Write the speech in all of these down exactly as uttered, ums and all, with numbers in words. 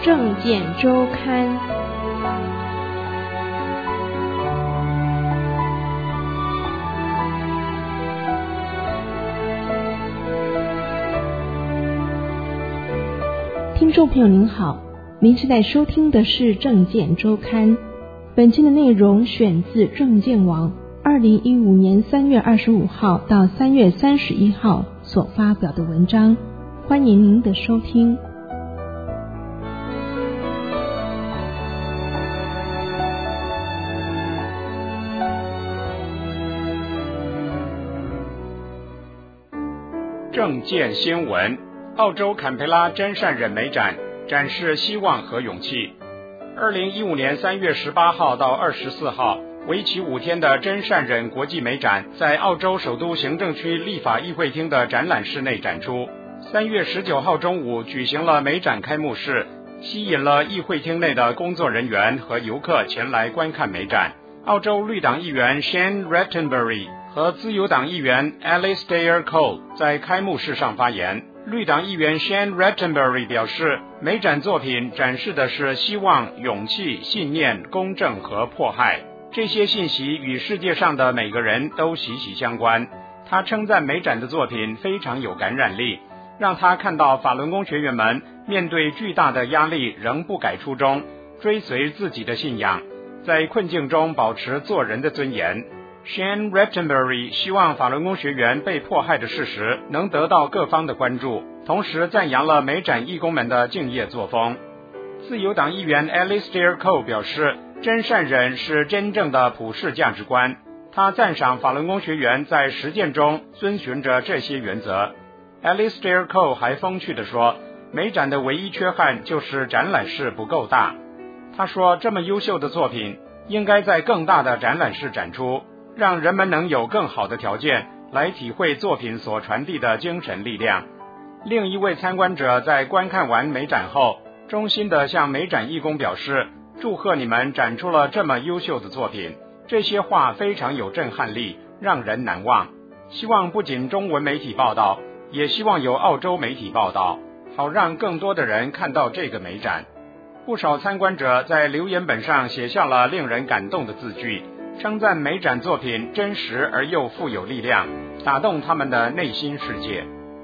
政见周刊》。听众朋友您好，您现在收听的是《政见周刊》，本期的内容选自政见网二零一五年三月二十五号到三月三十一号所发表的文章，欢迎您的收听。 政见新闻：澳洲坎培拉真善忍美展展示希望和勇气。二零一五年三月十八号到二十四号，为期五天的真善忍国际美展在澳洲首都行政区立法议会厅的展览室内展出。三月十九号中午举行了美展开幕式，吸引了议会厅内的工作人员和游客前来观看美展。澳洲绿党议员 Shane Rattenbury 和自由党议员 Alistair Cole 在开幕式上发言。绿党议员 Shane Rattenbury 表示，美展作品展示的是希望、勇气、信念、公正和迫害，这些信息与世界上的每个人都息息相关。他称赞美展的作品非常有感染力，让他看到法轮功学员们面对巨大的压力仍不改初衷，追随自己的信仰，在困境中保持做人的尊严。Shane Rattenbury 希望法轮功学员被迫害的事实能得到各方的关注，同时赞扬了美展义工们的敬业作风。自由党议员 Alistair Cole 表示，真善忍是真正的普世价值观，他赞赏法轮功学员在实践中遵循着这些原则。Alistair Cole 还风趣地说，美展的唯一缺憾就是展览室不够大。他说，这么优秀的作品应该在更大的展览室展出，让人们能有更好的条件来体会作品所传递的精神力量。另一位参观者在观看完美展后，衷心地向美展义工表示，祝贺你们展出了这么优秀的作品，这些话非常有震撼力，让人难忘。希望不仅中文媒体报道，也希望有澳洲媒体报道，好让更多的人看到这个美展。不少参观者在留言本上写下了令人感动的字句，称赞美展作品真实而又富有力量，打动他们的内心世界。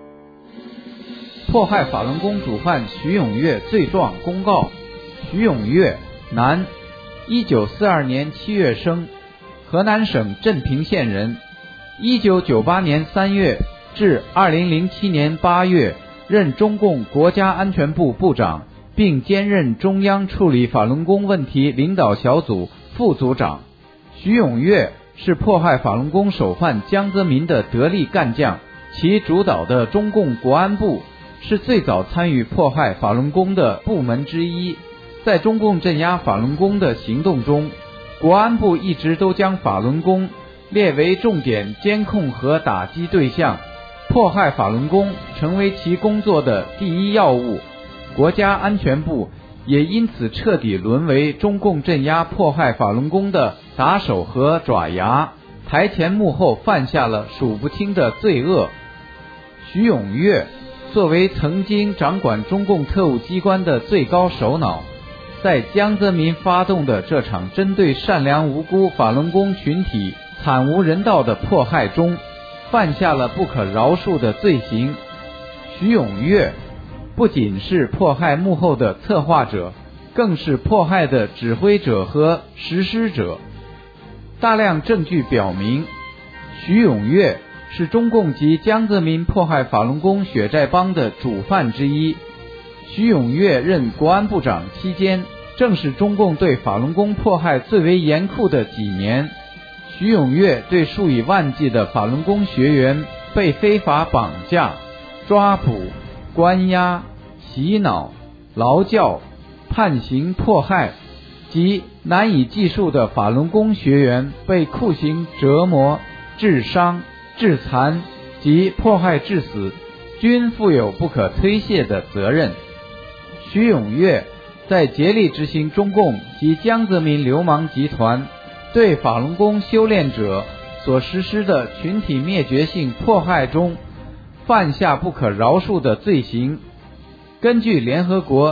迫害法轮功主犯徐永月罪状公告。徐永月，男，一九四二年七月生，河南省镇平县人。一九九八年三月至二零零七年八月任中共国家安全部部长，并兼任中央处理法轮功问题领导小组副组长。徐永月是迫害法轮功首犯江泽民的得力干将，其主导的中共国安部是最早参与迫害法轮功的部门之一。在中共镇压法轮功的行动中，国安部一直都将法轮功列为重点监控和打击对象，迫害法轮功成为其工作的第一要务。国家安全部也因此彻底沦为中共镇压迫害法轮功的打手和爪牙，台前幕后犯下了数不清的罪恶。徐永月作为曾经掌管中共特务机关的最高首脑，在江泽民发动的这场针对善良无辜法轮功群体惨无人道的迫害中，犯下了不可饶恕的罪行。徐永月不仅是迫害幕后的策划者，更是迫害的指挥者和实施者。大量证据表明，徐永月是中共及江泽民迫害法轮功血债帮的主犯之一。徐永月任国安部长期间，正是中共对法轮功迫害最为严酷的几年。徐永月对数以万计的法轮功学员被非法绑架、抓捕、关押、洗脑、劳教、判刑迫害及难以计数的法轮功学员被酷刑折磨、致伤、致残及迫害致死，均负有不可推卸的责任。徐永月在竭力执行中共及江泽民流氓集团对法轮功修炼者所实施的群体灭绝性迫害中，犯下不可饶恕的罪行。根据联合国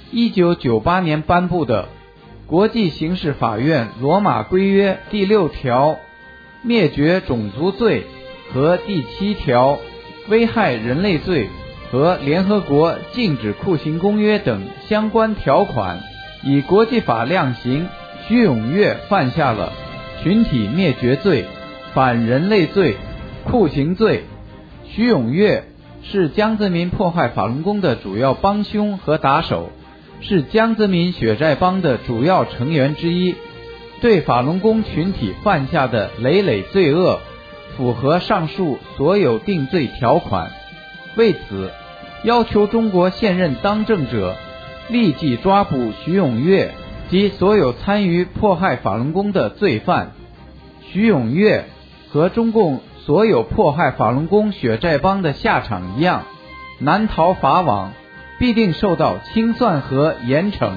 一九九八年颁布的国际刑事法院罗马规约第六条灭绝种族罪和第七条危害人类罪和联合国禁止酷刑公约等相关条款，以国际法量刑，徐永月犯下了群体灭绝罪、反人类罪、酷刑罪。徐永月是江泽民迫害法轮功的主要帮凶和打手，是江泽民血债帮的主要成员之一，对法轮功群体犯下的累累罪恶符合上述所有定罪条款。为此，要求中国现任当政者立即抓捕徐永月及所有参与迫害法轮功的罪犯。徐永月和中共所有迫害法轮功血债帮的下场一样，难逃法网，必定受到清算和严惩。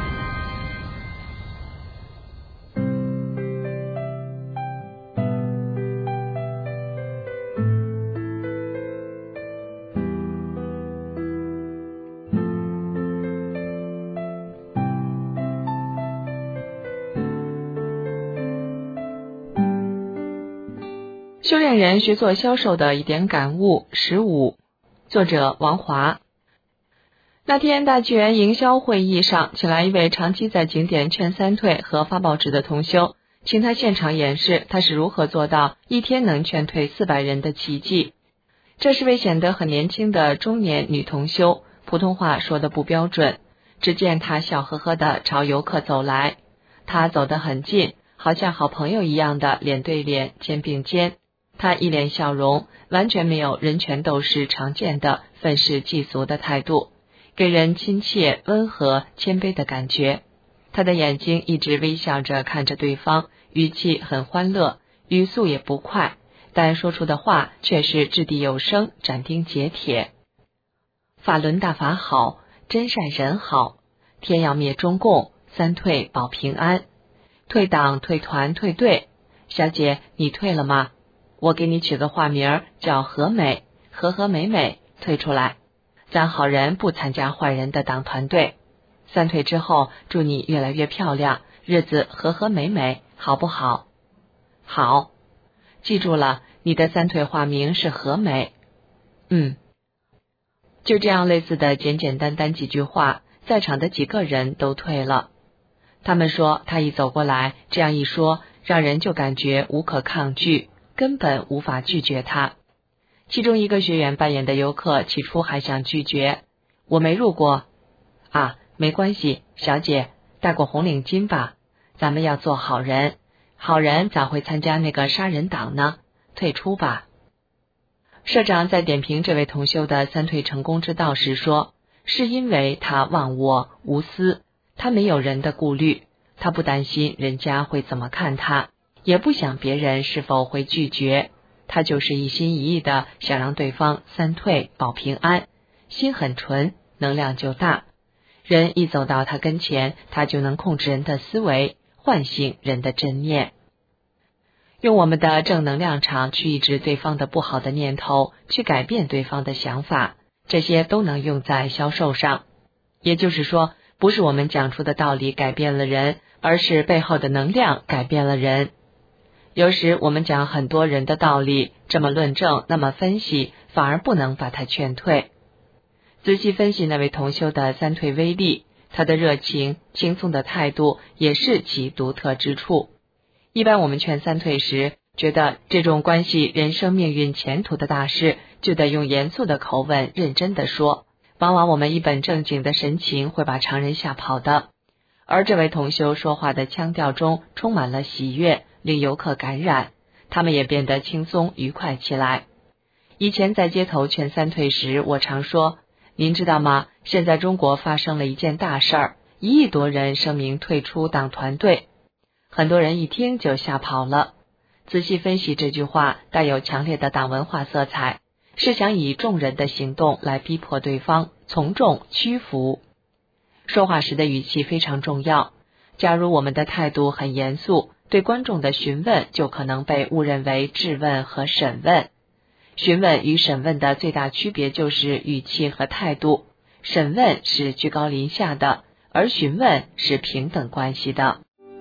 修炼人学做销售的一点感悟十五，作者王华。那天大纪元营销会议上，请来一位长期在景点劝三退和发报纸的同修，请他现场演示他是如何做到一天能劝退四百人的奇迹。这是位显得很年轻的中年女同修，普通话说得不标准。只见她笑呵呵地朝游客走来，她走得很近，好像好朋友一样的脸对脸，肩并肩。他一脸笑容，完全没有人权斗士常见的愤世嫉俗的态度，给人亲切、温和、谦卑的感觉。他的眼睛一直微笑着看着对方，语气很欢乐，语速也不快，但说出的话却是掷地有声，斩钉截铁。法轮大法好，真善人好，天要灭中共，三退保平安，退党、退团、退队。小姐，你退了吗？我给你取个化名叫和美，和和美美，退出来。咱好人不参加坏人的党团队。三退之后，祝你越来越漂亮，日子和和美美，好不好？好，记住了，你的三退化名是和美。嗯，就这样类似的简简单单几句话，在场的几个人都退了。他们说他一走过来，这样一说，让人就感觉无可抗拒，根本无法拒绝他。其中一个学员扮演的游客起初还想拒绝，我没入过。啊，没关系，小姐，戴过红领巾吧？咱们要做好人，好人咋会参加那个杀人党呢？退出吧。社长在点评这位同修的三退成功之道时说，是因为他忘我无私，他没有人的顾虑，他不担心人家会怎么看他，也不想别人是否会拒绝，他就是一心一意的想让对方三退保平安，心很纯，能量就大。人一走到他跟前，他就能控制人的思维，唤醒人的真念。用我们的正能量场去抑制对方的不好的念头，去改变对方的想法，这些都能用在销售上。也就是说，不是我们讲出的道理改变了人，而是背后的能量改变了人。有时我们讲很多人的道理，这么论证，那么分析，反而不能把他劝退。仔细分析那位同修的三退威力，他的热情、轻松的态度也是其独特之处。一般我们劝三退时，觉得这种关系人生命运前途的大事，就得用严肃的口吻认真的说，往往我们一本正经的神情会把常人吓跑的。而这位同修说话的腔调中充满了喜悦，令游客感染，他们也变得轻松愉快起来。以前在街头劝三退时，我常说，您知道吗？现在中国发生了一件大事儿，一亿多人声明退出党团队。很多人一听就吓跑了。仔细分析这句话，带有强烈的党文化色彩，是想以众人的行动来逼迫对方从众屈服。说话时的语气非常重要，假如我们的态度很严肃，对观众的询问就可能被误认为质问和审问。询问与审问的最大区别就是语气和态度。 审问是居高临下的，而询问是平等关系的。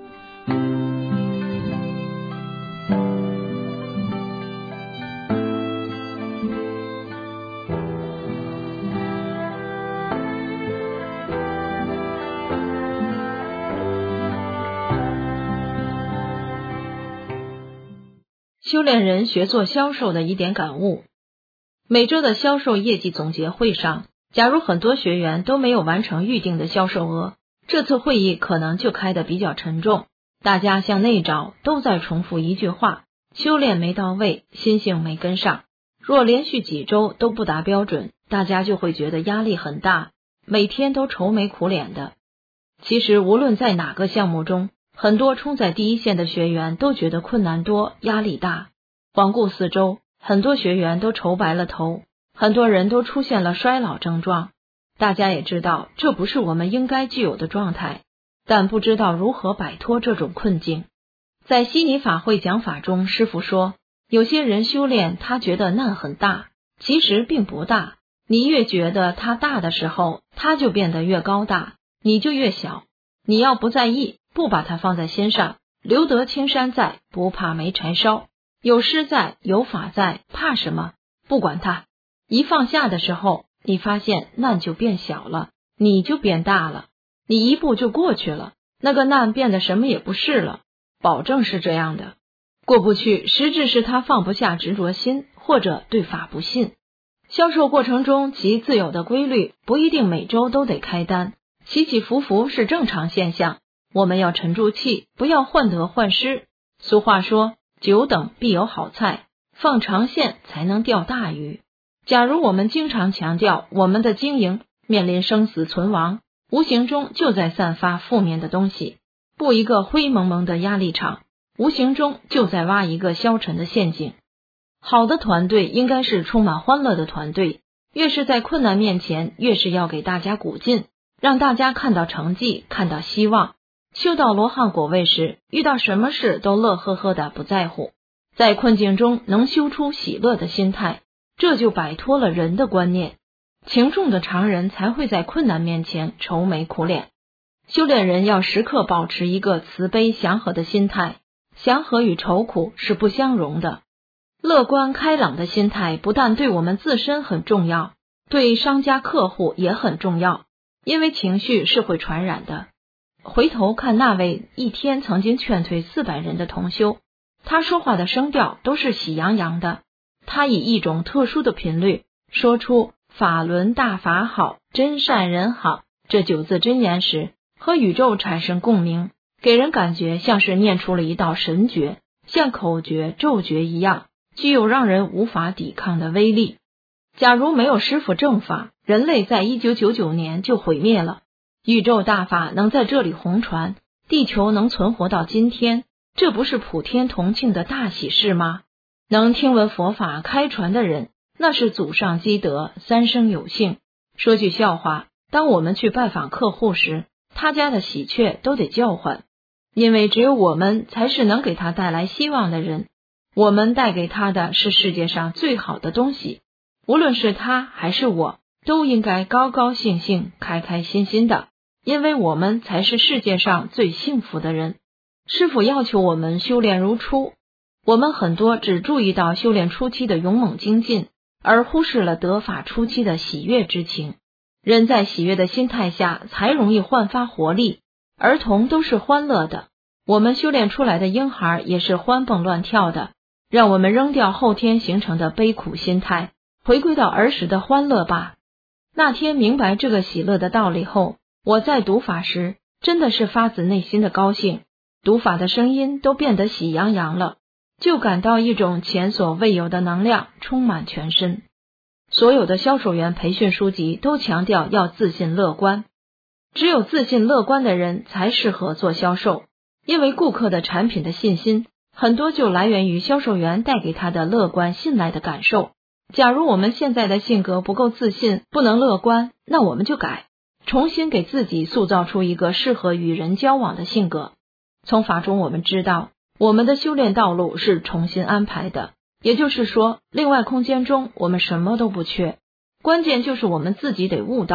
修炼人学做销售的一点感悟。每周的销售业绩总结会上，假如很多学员都没有完成预定的销售额，这次会议可能就开得比较沉重。大家向内找，都在重复一句话：修炼没到位，心性没跟上。若连续几周都不达标准，大家就会觉得压力很大，每天都愁眉苦脸的。其实无论在哪个项目中，很多冲在第一线的学员都觉得困难多，压力大。环顾四周，很多学员都愁白了头，很多人都出现了衰老症状。大家也知道这不是我们应该具有的状态，但不知道如何摆脱这种困境。在悉尼法会讲法中，师父说，有些人修炼他觉得难很大，其实并不大。你越觉得它大的时候，它就变得越高大，你就越小。你要不在意，不把它放在心上，留得青山在，不怕没柴烧。有师在，有法在，怕什么？不管它。一放下的时候，你发现难就变小了，你就变大了，你一步就过去了，那个难变得什么也不是了，保证是这样的。过不去，实质是他放不下执着心，或者对法不信。销售过程中其自有的规律，不一定每周都得开单，起起伏伏是正常现象。我们要沉住气，不要患得患失。俗话说，久等必有好菜，放长线才能钓大鱼。假如我们经常强调我们的经营面临生死存亡，无形中就在散发负面的东西，布一个灰蒙蒙的压力场，无形中就在挖一个消沉的陷阱。好的团队应该是充满欢乐的团队，越是在困难面前，越是要给大家鼓劲，让大家看到成绩，看到希望。修到罗汉果位时，遇到什么事都乐呵呵的不在乎，在困境中能修出喜乐的心态，这就摆脱了人的观念。情重的常人才会在困难面前愁眉苦脸。修炼人要时刻保持一个慈悲祥和的心态，祥和与愁苦是不相容的。乐观开朗的心态不但对我们自身很重要，对商家客户也很重要，因为情绪是会传染的。回头看那位一天曾经劝退四百人的同修，他说话的声调都是喜洋洋的，他以一种特殊的频率说出法轮大法好，真善人好这九字真言时，和宇宙产生共鸣，给人感觉像是念出了一道神诀，像口诀咒诀一样，具有让人无法抵抗的威力。假如没有师父正法，人类在一九九九年就毁灭了。宇宙大法能在这里红传，地球能存活到今天，这不是普天同庆的大喜事吗？能听闻佛法开传的人，那是祖上积德，三生有幸。说句笑话，当我们去拜访客户时，他家的喜鹊都得叫唤，因为只有我们才是能给他带来希望的人，我们带给他的是世界上最好的东西。无论是他还是我，都应该高高兴兴，开开心心的，因为我们才是世界上最幸福的人。师父要求我们修炼如初，我们很多只注意到修炼初期的勇猛精进，而忽视了得法初期的喜悦之情。人在喜悦的心态下才容易焕发活力，儿童都是欢乐的，我们修炼出来的婴孩也是欢蹦乱跳的。让我们扔掉后天形成的悲苦心态，回归到儿时的欢乐吧。那天明白这个喜乐的道理后，我在读法时真的是发自内心的高兴，读法的声音都变得喜洋洋了，就感到一种前所未有的能量充满全身。所有的销售员培训书籍都强调要自信乐观，只有自信乐观的人才适合做销售，因为顾客的产品的信心很多就来源于销售员带给他的乐观信赖的感受。假如我们现在的性格不够自信，不能乐观，那我们就改，重新给自己塑造出一个适合与人交往的性格。从法中我们知道，我们的修炼道路是重新安排的，也就是说，另外空间中我们什么都不缺，关键就是我们自己得悟到，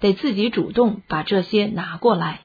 得自己主动把这些拿过来。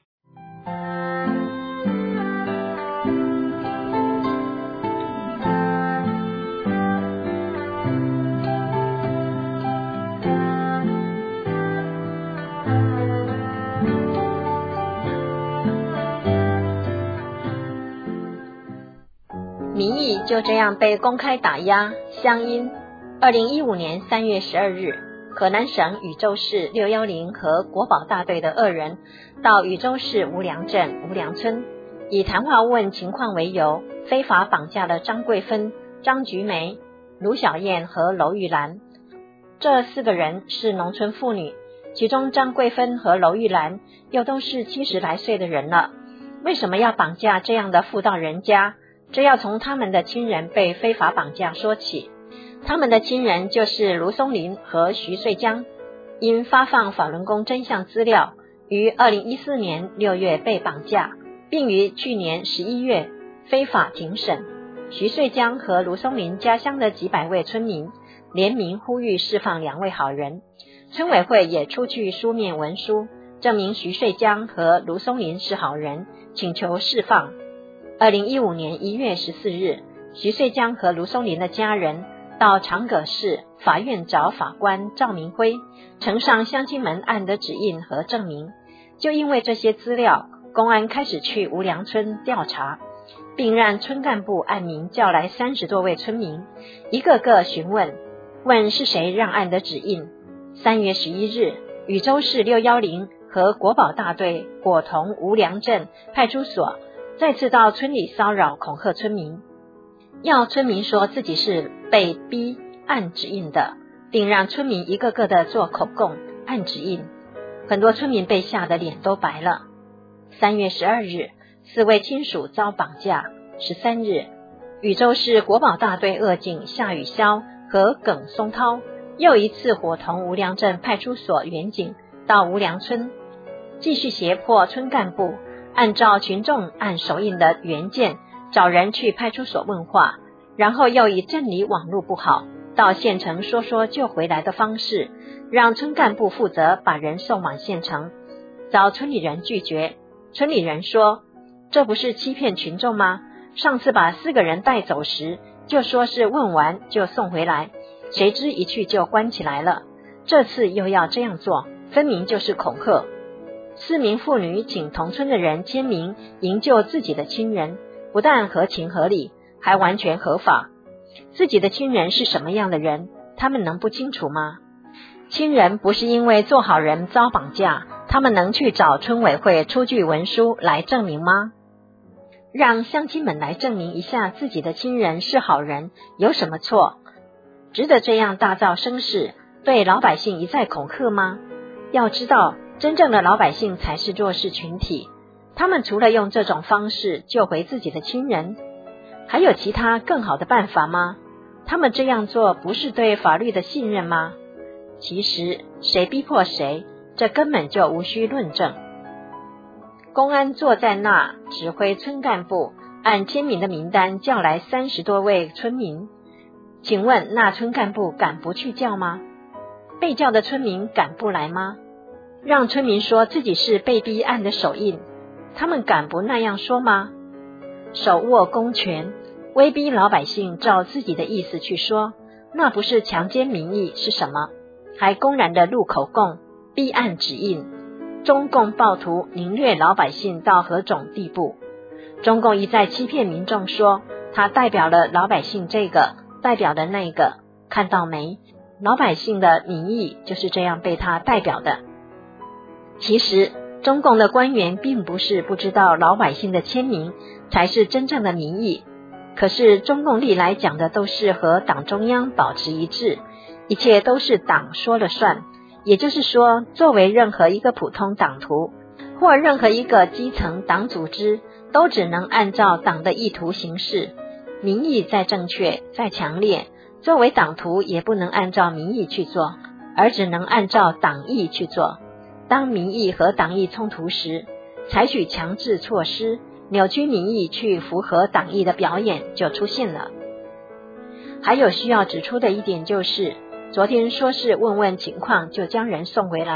民意就这样被公开打压。乡音，二零一五年三月十二日，河南省禹州市六一零和国保大队的二人到禹州市无良镇无良村，以谈话问情况为由，非法绑架了张桂芬、张菊梅、卢小燕和娄玉兰。这四个人是农村妇女，其中张桂芬和娄玉兰又都是七十来岁的人了，为什么要绑架这样的妇道人家？这要从他们的亲人被非法绑架说起。他们的亲人就是卢松林和徐穗江，因发放法轮功真相资料，于二零一四年六月被绑架，并于去年十一月非法庭审。徐穗江和卢松林家乡的几百位村民联名呼吁释放两位好人，村委会也出具书面文书，证明徐穗江和卢松林是好人，请求释放。二零一五年一月十四日，徐穗江和卢松林的家人到长葛市法院找法官赵明辉，呈上乡亲门案的指印和证明。就因为这些资料，公安开始去无良村调查，并让村干部按名叫来三十多位村民，一个个询问，问是谁让案的指印。三月十一日，禹州市六一零和国保大队伙同无良镇派出所再次到村里骚扰恐吓村民，要村民说自己是被逼按指印的，并让村民一个个的做口供按指印。很多村民被吓得脸都白了。三月十二日，四位亲属遭绑架。十三日，禹州市国保大队二警夏雨潇和耿松涛又一次伙同无良镇派出所员警到无良村，继续胁迫村干部按照群众按手印的原件找人去派出所问话，然后又以镇里网络不好，到县城说说就回来的方式，让村干部负责把人送往县城，遭村里人拒绝。村里人说，这不是欺骗群众吗？上次把四个人带走时就说是问完就送回来，谁知一去就关起来了，这次又要这样做，分明就是恐吓。四名妇女请同村的人签名营救自己的亲人，不但合情合理，还完全合法。自己的亲人是什么样的人，他们能不清楚吗？亲人不是因为做好人遭绑架，他们能去找村委会出具文书来证明吗？让乡亲们来证明一下自己的亲人是好人，有什么错？值得这样大造声势，对老百姓一再恐吓吗？要知道，真正的老百姓才是弱势群体，他们除了用这种方式救回自己的亲人，还有其他更好的办法吗？他们这样做不是对法律的信任吗？其实谁逼迫谁，这根本就无需论证。公安坐在那指挥村干部按签名的名单叫来三十多位村民，请问那村干部敢不去叫吗？被叫的村民敢不来吗？让村民说自己是被逼按的手印，他们敢不那样说吗？手握公权，威逼老百姓照自己的意思去说，那不是强奸民意是什么？还公然的录口供，逼按指印。中共暴徒凌虐老百姓到何种地步？中共一再欺骗民众说他代表了老百姓这个，代表的那个，看到没？老百姓的民意就是这样被他代表的。其实中共的官员并不是不知道老百姓的签名才是真正的民意，可是中共历来讲的都是和党中央保持一致，一切都是党说了算。也就是说，作为任何一个普通党徒或任何一个基层党组织，都只能按照党的意图行事，民意再正确再强烈，作为党徒也不能按照民意去做，而只能按照党意去做。当民意和党意冲突时，采取强制措施，扭曲民意去符合党意的表演就出现了。还有需要指出的一点就是，昨天说是问问情况就将人送回来，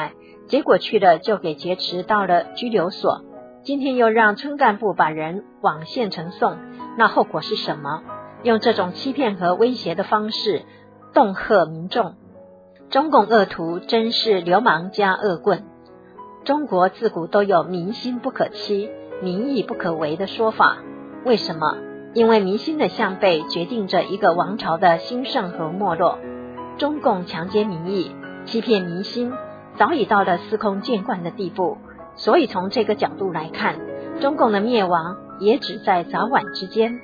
结果去了就给劫持到了拘留所，今天又让村干部把人往县城送，那后果是什么？用这种欺骗和威胁的方式恫吓民众，中共恶徒真是流氓加恶棍。中国自古都有民心不可欺，民意不可违的说法，为什么？因为民心的向背决定着一个王朝的兴盛和没落。中共强奸民意，欺骗民心，早已到了司空见惯的地步，所以从这个角度来看，中共的灭亡也只在早晚之间。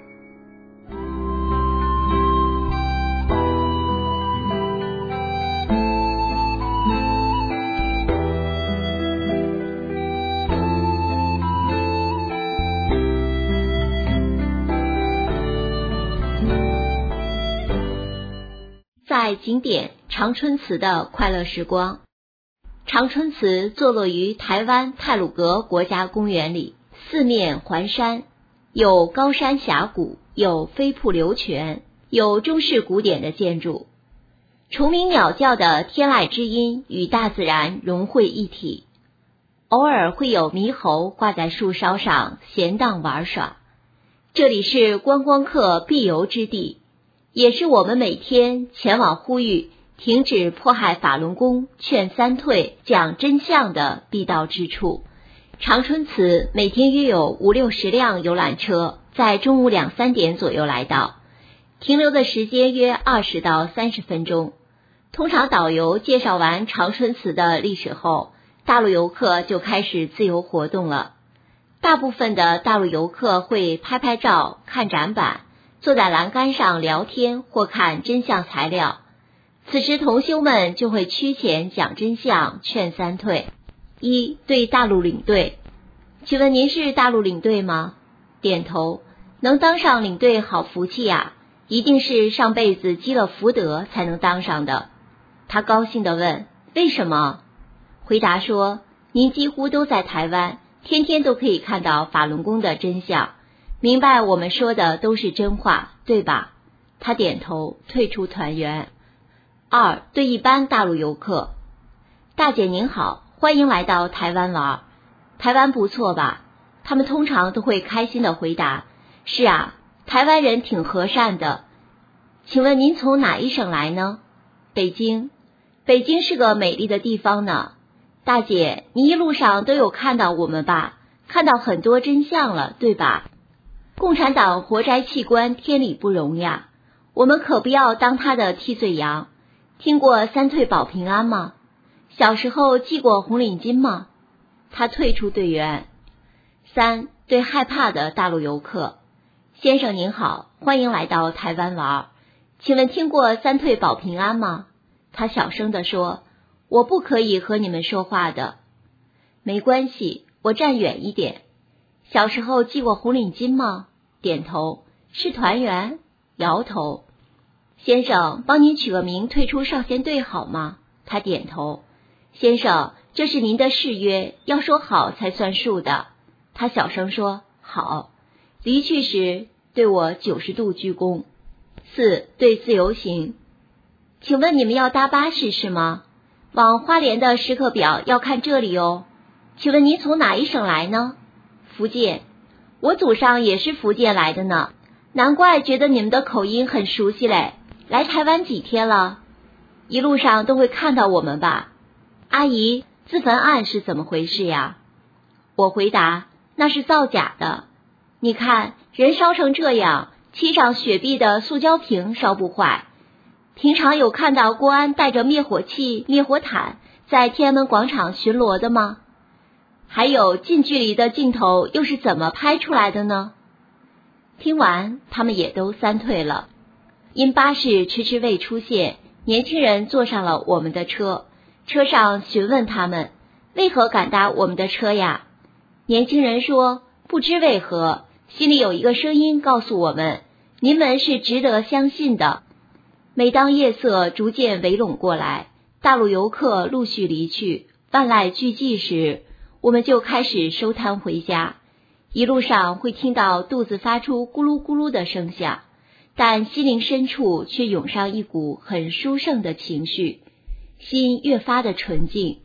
在景点长春祠的快乐时光。长春祠坐落于台湾太鲁阁国家公园里，四面环山，有高山峡谷，有飞瀑流泉，有中式古典的建筑。虫鸣鸟叫的天籁之音与大自然融汇一体，偶尔会有猕猴挂在树梢上闲荡玩耍。这里是观光客必游之地，也是我们每天前往呼吁停止迫害法轮功、劝三退、讲真相的必到之处。长春祠每天约有五六十辆游览车在中午两三点左右来到，停留的时间约二十到三十分钟。通常导游介绍完长春祠的历史后，大陆游客就开始自由活动了。大部分的大陆游客会拍拍照、看展板，坐在栏杆上聊天或看真相材料。此时同修们就会趋前讲真相，劝三退。一、对大陆领队，请问您是大陆领队吗？点头。能当上领队好福气呀，一定是上辈子积了福德才能当上的。他高兴地问，为什么？回答说，您几乎都在台湾，天天都可以看到法轮功的真相，明白我们说的都是真话，对吧？他点头，退出团员。二、对一般大陆游客，大姐您好，欢迎来到台湾玩，台湾不错吧？他们通常都会开心地回答，是啊，台湾人挺和善的。请问您从哪一省来呢？北京。北京是个美丽的地方呢。大姐，你一路上都有看到我们吧？看到很多真相了，对吧？共产党活摘器官天理不容呀，我们可不要当他的替罪羊。听过三退保平安吗？小时候系过红领巾吗？他退出队员。三、对害怕的大陆游客，先生您好，欢迎来到台湾玩，请问听过三退保平安吗？他小声地说，我不可以和你们说话的。没关系，我站远一点。小时候系过红领巾吗？点头。是团员？摇头。先生，帮您取个名退出少先队好吗？他点头。先生，这是您的誓约，要说好才算数的。他小声说，好。离去时对我九十度鞠躬。四、对自由行，请问你们要搭巴士是吗？往花莲的时刻表要看这里哦。请问您从哪一省来呢？福建。我祖上也是福建来的呢，难怪觉得你们的口音很熟悉嘞。来台湾几天了？一路上都会看到我们吧？阿姨，自焚案是怎么回事呀？我回答，那是造假的。你看，人烧成这样，漆上雪碧的塑胶瓶烧不坏。平常有看到公安带着灭火器、灭火毯在天安门广场巡逻的吗？还有近距离的镜头又是怎么拍出来的呢？听完，他们也都三退了。因巴士迟迟未出现，年轻人坐上了我们的车，车上询问他们，为何敢搭我们的车呀？年轻人说，不知为何，心里有一个声音告诉我们，您们是值得相信的。每当夜色逐渐围拢过来，大陆游客陆续离去，万籁俱寂时，我们就开始收摊回家。一路上会听到肚子发出咕噜咕噜的声响，但心灵深处却涌上一股很殊胜的情绪，心越发的纯净，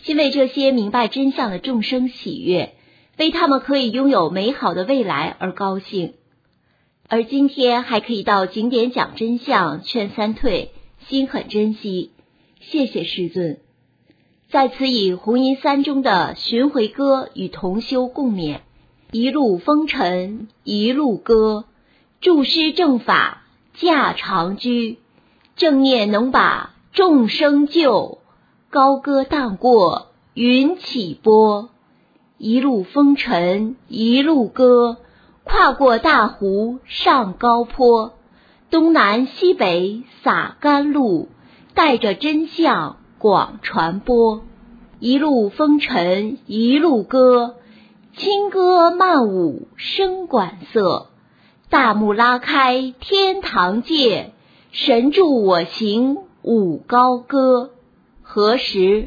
心为这些明白真相的众生喜悦，为他们可以拥有美好的未来而高兴。而今天还可以到景点讲真相，劝三退，心很珍惜，谢谢师尊。在此以红衣三中的巡回歌与同修共勉，一路风尘一路歌，助师正法驾长居，正念能把众生救，高歌荡过云起波。一路风尘一路歌，跨过大湖上高坡，东南西北洒甘露，带着真相广传播。一路风尘一路歌，轻歌曼舞声管瑟，大幕拉开天堂界，神助我行舞高歌。何时？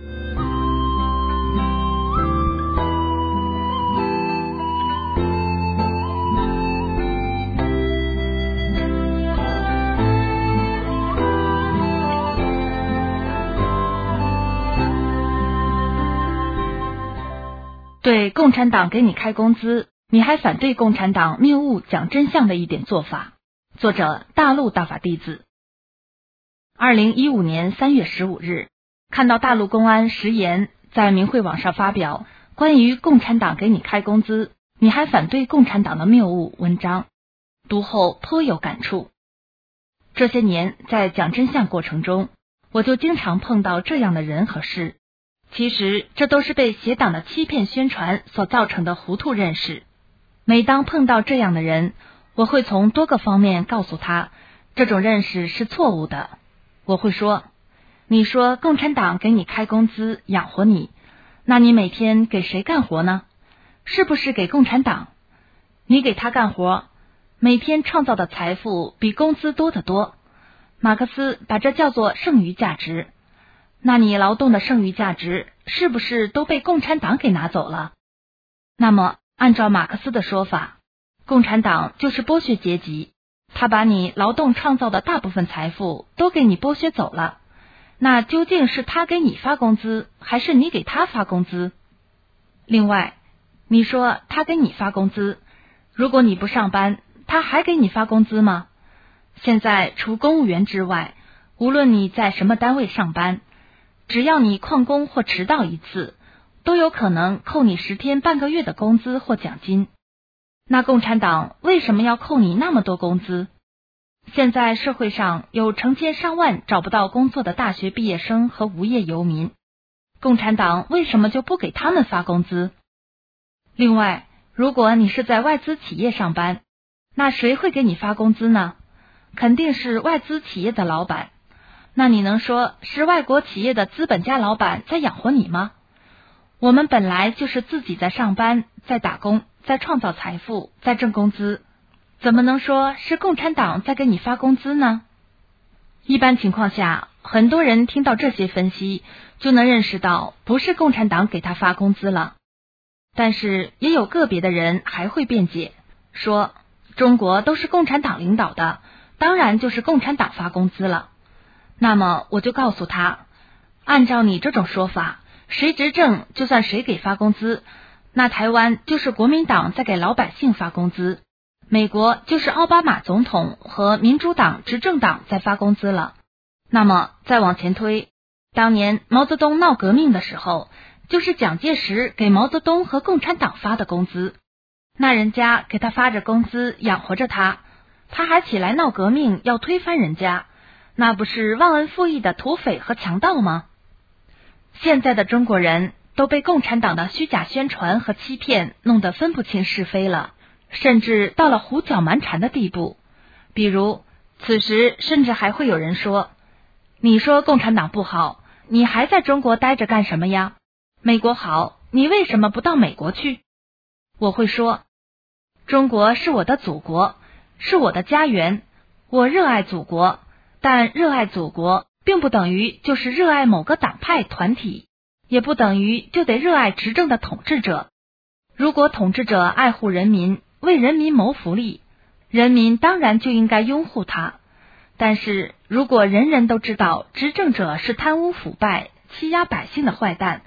对共产党给你开工资，你还反对共产党谬误讲真相的一点做法。作者：大陆大法弟子。二零一五年三月十五日，看到大陆公安石岩在明慧网上发表关于共产党给你开工资，你还反对共产党的谬误文章，读后颇有感触。这些年在讲真相过程中，我就经常碰到这样的人和事。其实这都是被邪党的欺骗宣传所造成的糊涂认识。每当碰到这样的人，我会从多个方面告诉他，这种认识是错误的。我会说，你说共产党给你开工资养活你，那你每天给谁干活呢？是不是给共产党？你给他干活，每天创造的财富比工资多得多。马克思把这叫做剩余价值。那你劳动的剩余价值是不是都被共产党给拿走了？那么按照马克思的说法，共产党就是剥削阶级，他把你劳动创造的大部分财富都给你剥削走了。那究竟是他给你发工资，还是你给他发工资？另外，你说他给你发工资，如果你不上班，他还给你发工资吗？现在除公务员之外，无论你在什么单位上班，只要你旷工或迟到一次，都有可能扣你十天半个月的工资或奖金。那共产党为什么要扣你那么多工资？现在社会上有成千上万找不到工作的大学毕业生和无业游民，共产党为什么就不给他们发工资？另外，如果你是在外资企业上班，那谁会给你发工资呢？肯定是外资企业的老板。那你能说是外国企业的资本家老板在养活你吗？我们本来就是自己在上班，在打工，在创造财富，在挣工资，怎么能说是共产党在给你发工资呢？一般情况下，很多人听到这些分析，就能认识到不是共产党给他发工资了。但是也有个别的人还会辩解，说中国都是共产党领导的，当然就是共产党发工资了。那么我就告诉他，按照你这种说法，谁执政就算谁给发工资，那台湾就是国民党在给老百姓发工资，美国就是奥巴马总统和民主党执政党在发工资了。那么再往前推，当年毛泽东闹革命的时候，就是蒋介石给毛泽东和共产党发的工资，那人家给他发着工资养活着他，他还起来闹革命要推翻人家，那不是忘恩负义的土匪和强盗吗？现在的中国人都被共产党的虚假宣传和欺骗弄得分不清是非了，甚至到了胡搅蛮缠的地步。比如，此时甚至还会有人说，你说共产党不好，你还在中国待着干什么呀？美国好，你为什么不到美国去？我会说，中国是我的祖国，是我的家园，我热爱祖国，但热爱祖国并不等于就是热爱某个党派团体，也不等于就得热爱执政的统治者。如果统治者爱护人民，为人民谋福利，人民当然就应该拥护他。但是如果人人都知道执政者是贪污腐败、欺压百姓的坏蛋，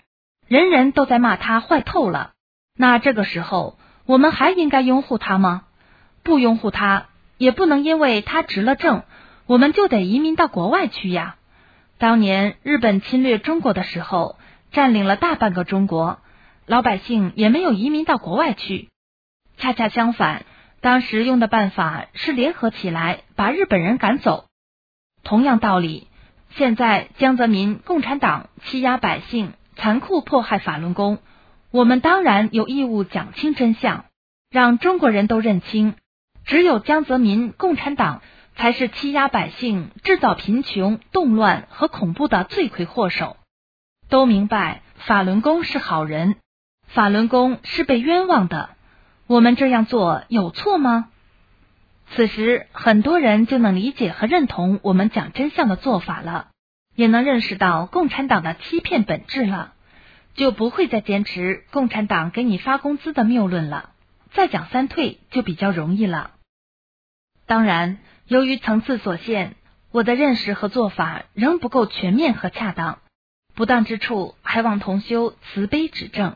人人都在骂他坏透了。那这个时候，我们还应该拥护他吗？不拥护他，也不能因为他执了政，我们就得移民到国外去呀。当年日本侵略中国的时候，占领了大半个中国，老百姓也没有移民到国外去。恰恰相反，当时用的办法是联合起来把日本人赶走。同样道理，现在江泽民共产党欺压百姓，残酷迫害法轮功，我们当然有义务讲清真相，让中国人都认清，只有江泽民共产党才是欺压百姓、制造贫穷、动乱和恐怖的罪魁祸首。都明白法轮功是好人，法轮功是被冤枉的，我们这样做有错吗？此时很多人就能理解和认同我们讲真相的做法了，也能认识到共产党的欺骗本质了，就不会再坚持共产党给你发工资的谬论了，再讲三退就比较容易了。当然，由于层次所限，我的认识和做法仍不够全面和恰当，不当之处还望同修慈悲指正。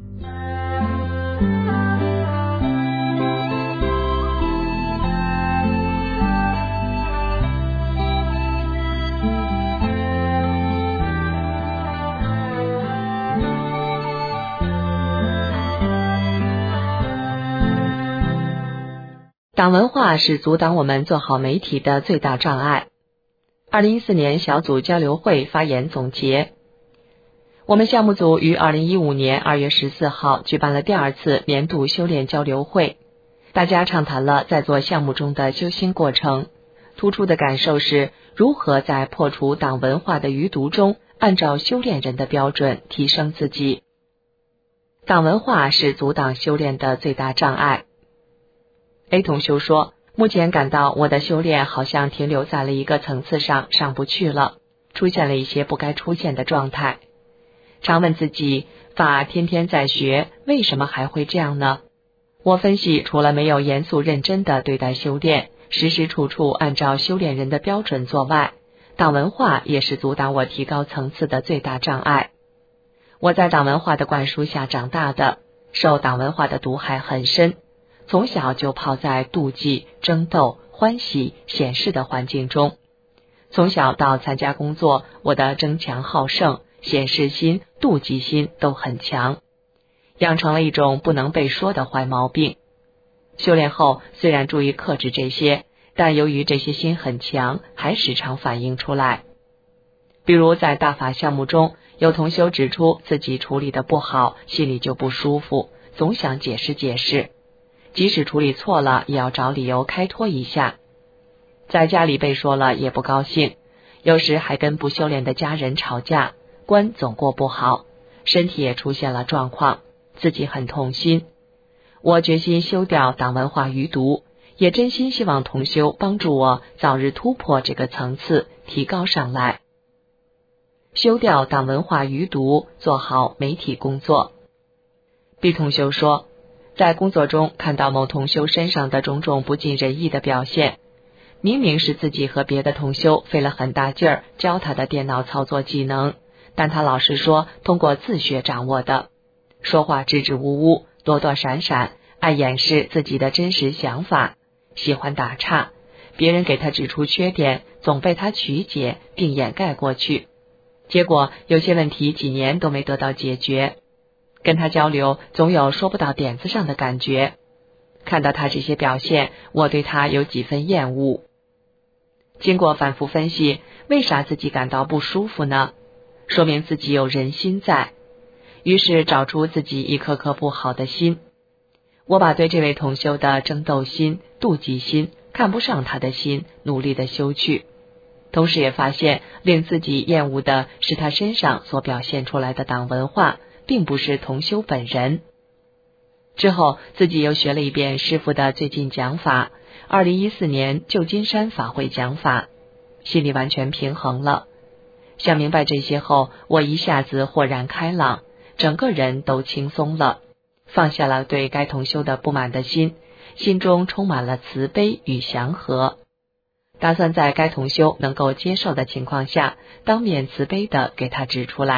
党文化是阻挡我们做好媒体的最大障碍。二零一四年小组交流会发言总结，我们项目组于二零一五年二月十四号举办了第二次年度修炼交流会，大家畅谈了在做项目中的修心过程，突出的感受是如何在破除党文化的余毒中，按照修炼人的标准提升自己。党文化是阻挡修炼的最大障碍。A 同修说，目前感到我的修炼好像停留在了一个层次上，上不去了，出现了一些不该出现的状态。常问自己，法天天在学，为什么还会这样呢？我分析，除了没有严肃认真的对待修炼，时时处处按照修炼人的标准做外，党文化也是阻挡我提高层次的最大障碍。我在党文化的灌输下长大的，受党文化的毒害很深，从小就泡在妒忌、争斗、欢喜、显示的环境中。从小到参加工作，我的争强好胜、显示心、妒忌心都很强，养成了一种不能被说的坏毛病。修炼后虽然注意克制这些，但由于这些心很强，还时常反映出来。比如在大法项目中，有同修指出自己处理的不好，心里就不舒服，总想解释解释，即使处理错了，也要找理由开脱一下。在家里被说了也不高兴，有时还跟不修炼的家人吵架，关总过不好，身体也出现了状况，自己很痛心。我决心修掉党文化余毒，也真心希望同修帮助我早日突破这个层次，提高上来。修掉党文化余毒，做好媒体工作。B 同修说，在工作中看到某同修身上的种种不尽人意的表现，明明是自己和别的同修费了很大劲儿教他的电脑操作技能，但他老是说通过自学掌握的，说话支支吾吾，躲躲闪闪，爱掩饰自己的真实想法，喜欢打岔，别人给他指出缺点，总被他曲解并掩盖过去，结果有些问题几年都没得到解决。跟他交流总有说不到点子上的感觉，看到他这些表现，我对他有几分厌恶。经过反复分析，为啥自己感到不舒服呢？说明自己有人心在，于是找出自己一颗颗不好的心。我把对这位同修的争斗心、妒忌心、看不上他的心努力的修去，同时也发现令自己厌恶的是他身上所表现出来的党文化，并不是同修本人。之后自己又学了一遍师父的最近讲法，二零一四年旧金山法会讲法，心里完全平衡了。想明白这些后，我一下子豁然开朗，整个人都轻松了，放下了对该同修的不满的心，心中充满了慈悲与祥和。打算在该同修能够接受的情况下，当面慈悲地给他指出来，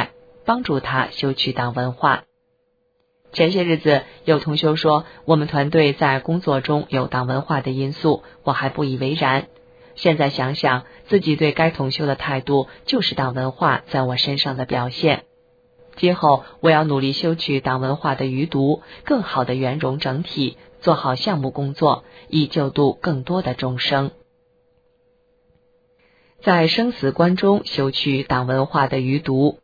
帮助他修取党文化。前些日子有同修说我们团队在工作中有党文化的因素，我还不以为然。现在想想，自己对该同修的态度就是党文化在我身上的表现。今后我要努力修取党文化的余毒，更好的圆融整体，做好项目工作，以救度更多的众生。在生死观中修取党文化的余毒。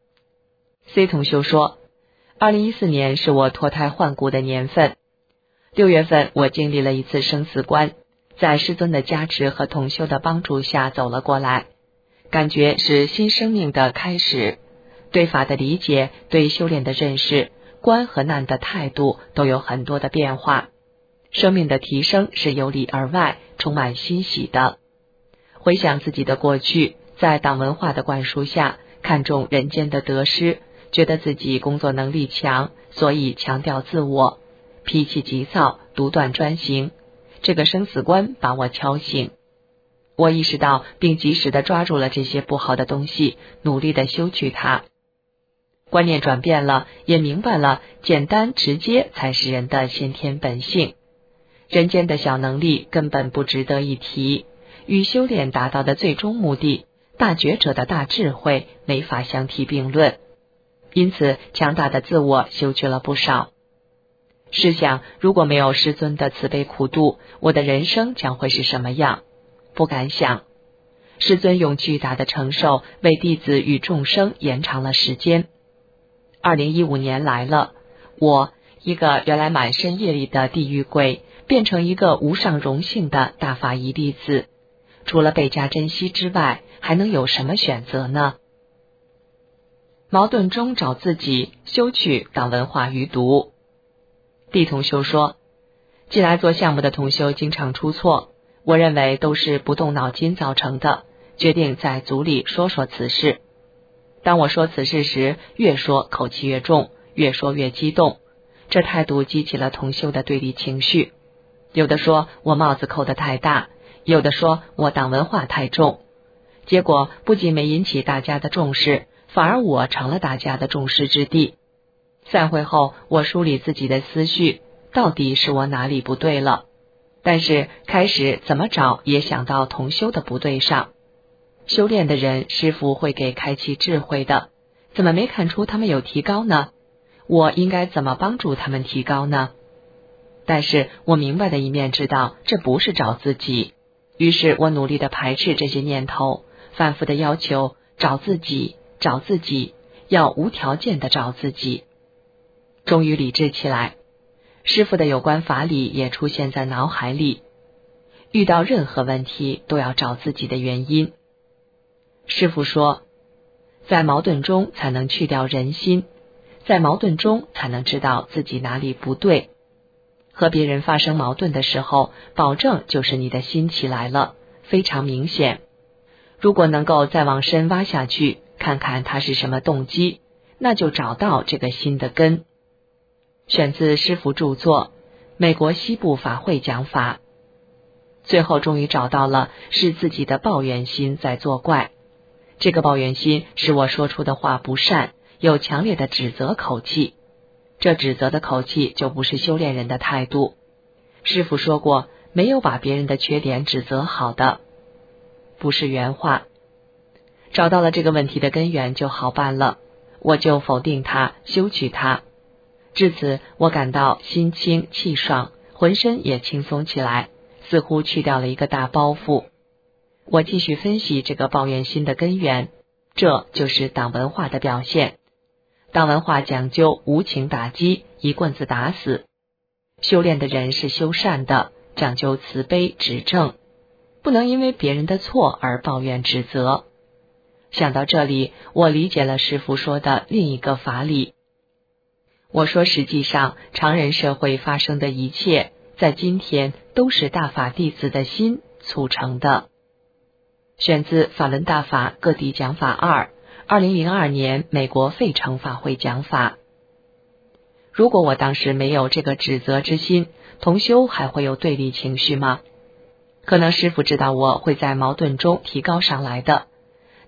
C 同修说，二零一四年是我脱胎换骨的年份。六月份我经历了一次生死关，在师尊的加持和同修的帮助下走了过来，感觉是新生命的开始，对法的理解，对修炼的认识，关和难的态度都有很多的变化，生命的提升是由里而外，充满欣喜的。回想自己的过去，在党文化的灌输下，看重人间的得失，觉得自己工作能力强，所以强调自我，脾气急躁，独断专行。这个生死观把我敲醒，我意识到并及时地抓住了这些不好的东西，努力地修取它。观念转变了，也明白了简单直接才是人的先天本性，人间的小能力根本不值得一提，与修炼达到的最终目的，大觉者的大智慧没法相提并论。因此强大的自我修去了不少。试想，如果没有师尊的慈悲苦度，我的人生将会是什么样？不敢想。师尊用巨大的承受为弟子与众生延长了时间。二零一五年来了，我一个原来满身业力的地狱鬼，变成一个无上荣幸的大法仪弟子，除了倍加珍惜之外，还能有什么选择呢？矛盾中找自己，修取党文化余毒。D 同修说，进来做项目的同修经常出错，我认为都是不动脑筋造成的，决定在组里说说此事。当我说此事时，越说口气越重，越说越激动，这态度激起了同修的对立情绪。有的说我帽子扣得太大，有的说我党文化太重。结果不仅没引起大家的重视，反而我成了大家的众矢之的。散会后，我梳理自己的思绪，到底是我哪里不对了？但是开始怎么找也想到同修的不对上。修炼的人，师父会给开启智慧的，怎么没看出他们有提高呢？我应该怎么帮助他们提高呢？但是我明白的一面知道，这不是找自己。于是我努力地排斥这些念头，反复地要求找自己，找自己，要无条件地找自己。终于理智起来，师父的有关法理也出现在脑海里。遇到任何问题都要找自己的原因。师父说，在矛盾中才能去掉人心，在矛盾中才能知道自己哪里不对。和别人发生矛盾的时候，保证就是你的心起来了，非常明显。如果能够再往深挖下去，看看它是什么动机，那就找到这个心的根。选自师父著作《美国西部法会讲法》。最后终于找到了，是自己的抱怨心在作怪。这个抱怨心使我说出的话不善，有强烈的指责口气。这指责的口气就不是修炼人的态度。师父说过，没有把别人的缺点指责好的，不是原话。找到了这个问题的根源就好办了，我就否定它，修取它。至此我感到心轻气爽，浑身也轻松起来，似乎去掉了一个大包袱。我继续分析这个抱怨心的根源，这就是党文化的表现。党文化讲究无情打击，一棍子打死。修炼的人是修善的，讲究慈悲指正，不能因为别人的错而抱怨指责。想到这里，我理解了师父说的另一个法理。我说实际上常人社会发生的一切，在今天都是大法弟子的心促成的。选自法轮大法各地讲法二，二零零二年美国费城法会讲法。如果我当时没有这个指责之心，同修还会有对立情绪吗？可能师父知道我会在矛盾中提高上来的，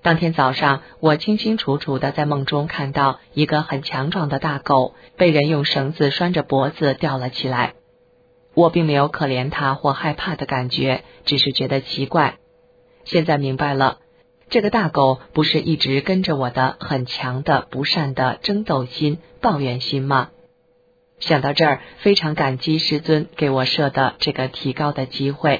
当天早上，我清清楚楚地在梦中看到一个很强壮的大狗被人用绳子拴着脖子吊了起来。我并没有可怜它或害怕的感觉，只是觉得奇怪。现在明白了，这个大狗不是一直跟着我的很强的不善的争斗心、抱怨心吗？想到这儿，非常感激师尊给我设的这个提高的机会。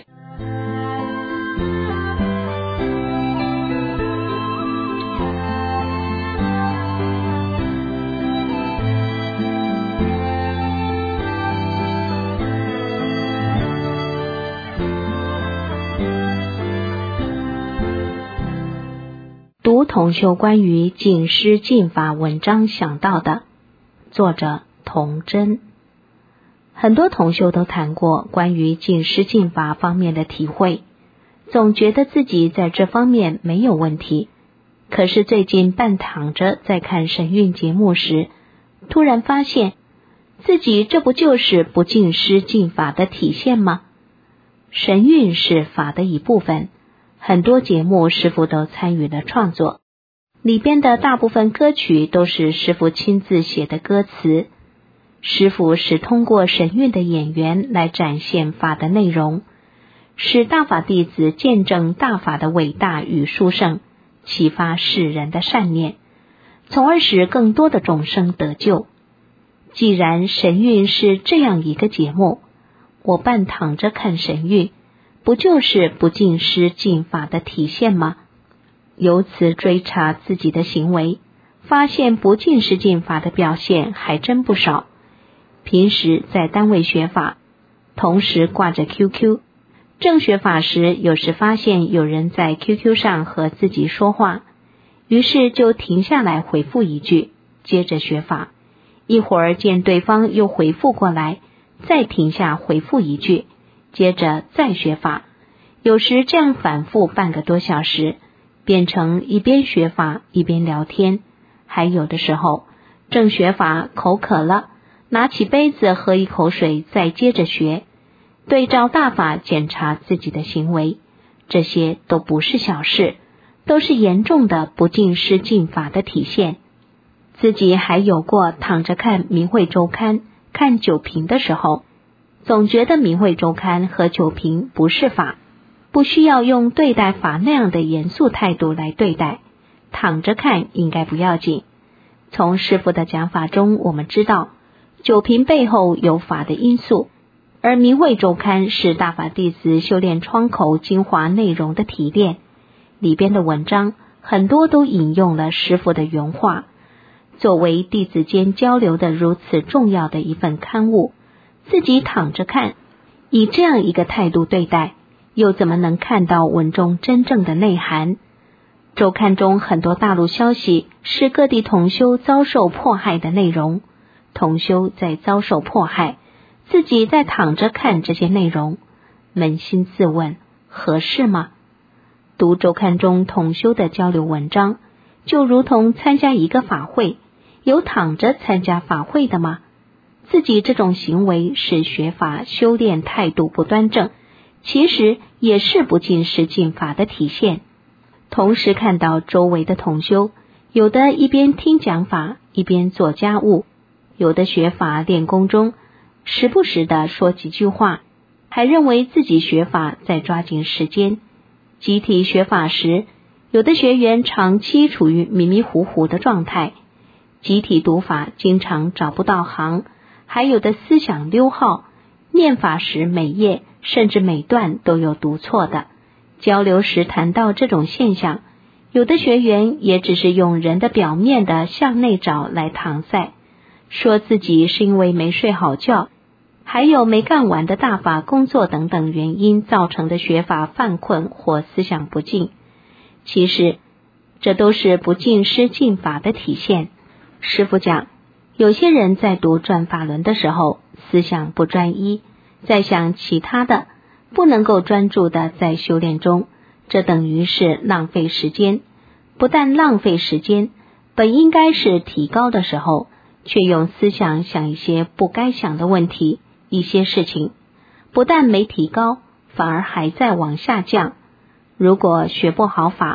读统修关于净施净法文章想到的，作者童真。很多统修都谈过关于净施净法方面的体会，总觉得自己在这方面没有问题。可是最近半躺着在看神韵节目时，突然发现自己这不就是不净施净法的体现吗？神韵是法的一部分，很多节目师父都参与了创作，里边的大部分歌曲都是师父亲自写的歌词。师父是通过神韵的演员来展现法的内容，使大法弟子见证大法的伟大与殊胜，启发世人的善念，从而使更多的众生得救。既然神韵是这样一个节目，我半躺着看神韵，不就是不净施净法的体现吗？由此追查自己的行为，发现不净施净法的表现还真不少。平时在单位学法，同时挂着 Q Q， 正学法时有时发现有人在 Q Q 上和自己说话，于是就停下来回复一句，接着学法。一会儿见对方又回复过来，再停下回复一句，接着再学法。有时这样反复半个多小时，变成一边学法一边聊天。还有的时候正学法口渴了，拿起杯子喝一口水，再接着学，对照大法检查自己的行为。这些都不是小事，都是严重的不净施净法的体现。自己还有过躺着看明慧周刊、看九评的时候，总觉得明慧周刊和九评不是法，不需要用对待法那样的严肃态度来对待，躺着看应该不要紧。从师父的讲法中，我们知道九评背后有法的因素，而明慧周刊是大法弟子修炼窗口精华内容的提炼，里边的文章很多都引用了师父的原话。作为弟子间交流的如此重要的一份刊物，自己躺着看，以这样一个态度对待，又怎么能看到文中真正的内涵？周刊中很多大陆消息是各地同修遭受迫害的内容，同修在遭受迫害，自己在躺着看这些内容，扪心自问，合适吗？读周刊中同修的交流文章，就如同参加一个法会，有躺着参加法会的吗？自己这种行为是学法修炼态度不端正，其实也是不净施净法的体现。同时看到周围的同修，有的一边听讲法一边做家务，有的学法练功中时不时地说几句话，还认为自己学法在抓紧时间。集体学法时，有的学员长期处于迷迷糊糊的状态，集体读法经常找不到行，还有的思想溜号，念法时每页甚至每段都有读错的。交流时谈到这种现象，有的学员也只是用人的表面的向内找来搪塞，说自己是因为没睡好觉，还有没干完的大法工作等等原因造成的学法犯困或思想不净。其实这都是不净施净法的体现。师父讲，有些人在读转法轮的时候思想不专一，在想其他的，不能够专注的在修炼中，这等于是浪费时间。不但浪费时间，本应该是提高的时候，却用思想想一些不该想的问题，一些事情，不但没提高，反而还在往下降。如果学不好法，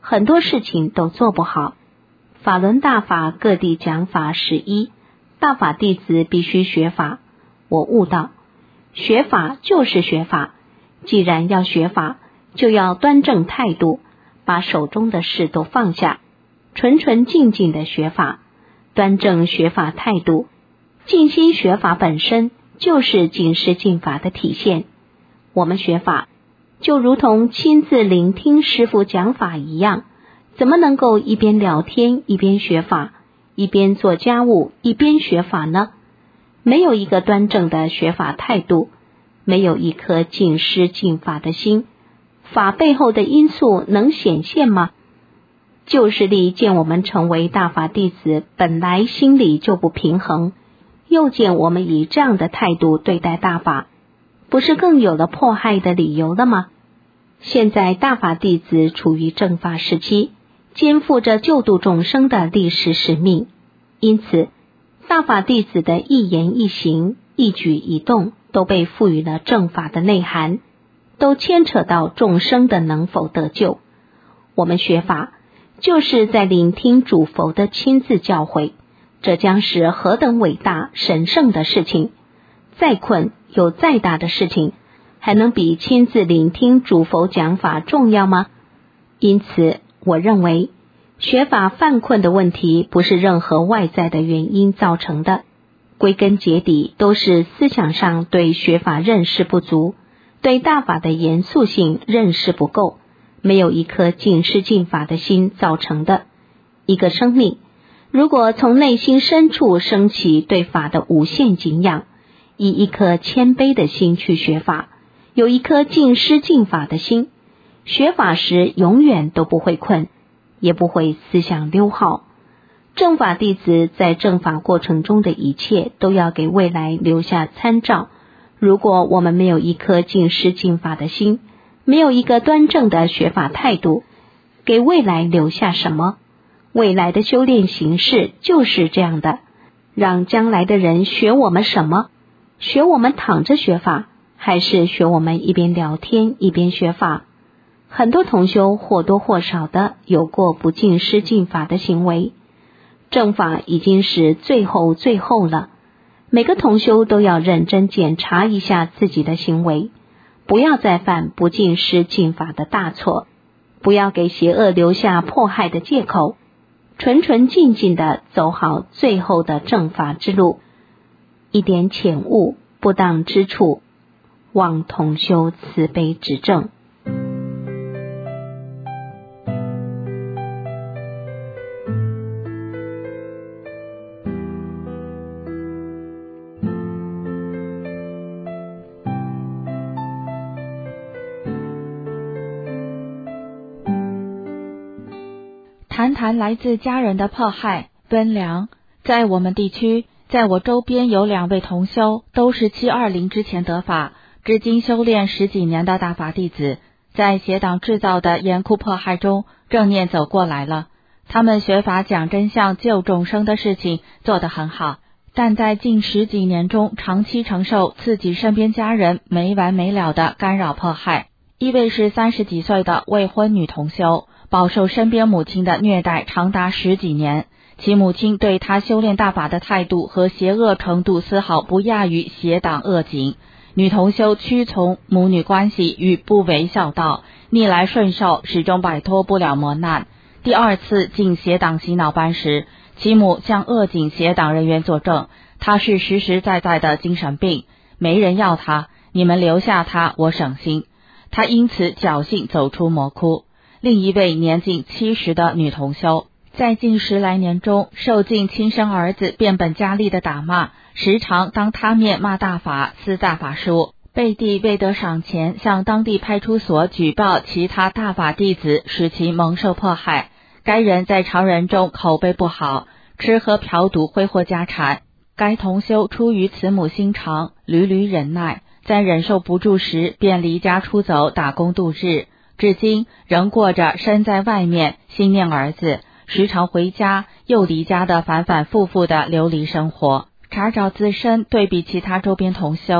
很多事情都做不好。法轮大法各地讲法十一，大法弟子必须学法。我悟道，学法就是学法，既然要学法，就要端正态度，把手中的事都放下，纯纯净净的学法，端正学法态度，静心学法本身就是静思静法的体现。我们学法就如同亲自聆听师父讲法一样，怎么能够一边聊天一边学法，一边做家务一边学法呢？没有一个端正的学法态度，没有一颗静思静法的心，法背后的因素能显现吗？旧势力见我们成为大法弟子，本来心里就不平衡，又见我们以这样的态度对待大法，不是更有了迫害的理由了吗？现在大法弟子处于正法时期，肩负着救度众生的历史使命，因此大法弟子的一言一行一举一动都被赋予了正法的内涵，都牵扯到众生的能否得救。我们学法就是在聆听主佛的亲自教诲，这将是何等伟大神圣的事情！再困有再大的事情，还能比亲自聆听主佛讲法重要吗？因此我认为学法犯困的问题不是任何外在的原因造成的，归根结底都是思想上对学法认识不足，对大法的严肃性认识不够，没有一颗静思静法的心造成的。一个生命如果从内心深处升起对法的无限敬仰，以一颗谦卑的心去学法，有一颗静思静法的心，学法时永远都不会困，也不会思想溜耗。正法弟子在正法过程中的一切都要给未来留下参照，如果我们没有一颗静思静法的心，没有一个端正的学法态度，给未来留下什么？未来的修炼形式就是这样的，让将来的人学我们什么？学我们躺着学法，还是学我们一边聊天一边学法？很多同修或多或少的有过不静思静法的行为，正法已经是最后最后了，每个同修都要认真检查一下自己的行为，不要再犯不静思静法的大错，不要给邪恶留下迫害的借口，纯纯净净的走好最后的正法之路。一点浅悟不当之处，望同修慈悲指正。 谈谈来自家人的迫害。温良，在我们地区，在我周边有两位同修，都是七二零之前得法，至今修炼十几年的大法弟子，在邪党制造的严酷迫害中正念走过来了。他们学法讲真相救众生的事情做得很好，但在近十几年中长期承受自己身边家人没完没了的干扰迫害。一位是三十几岁的未婚女同修，饱受身边母亲的虐待长达十几年，其母亲对她修炼大法的态度和邪恶程度丝毫不亚于邪党恶警。女同修屈从母女关系与不为孝道，逆来顺受，始终摆脱不了磨难。第二次进邪党洗脑班时，其母向恶警邪党人员作证，她是实实在在的精神病，没人要她，你们留下她，我省心。她因此侥幸走出魔窟。另一位年近七十的女同修，在近十来年中受尽亲生儿子变本加厉的打骂，时常当他面骂大法撕大法书，背地未得赏钱向当地派出所举报其他大法弟子，使其蒙受迫害。该人在常人中口碑不好，吃喝嫖赌挥霍家产。该同修出于慈母心肠，屡屡忍耐，在忍受不住时便离家出走打工度日，至今仍过着身在外面心念儿子，时常回家又离家的反反复复的流离生活。查找自身对比其他周边同修，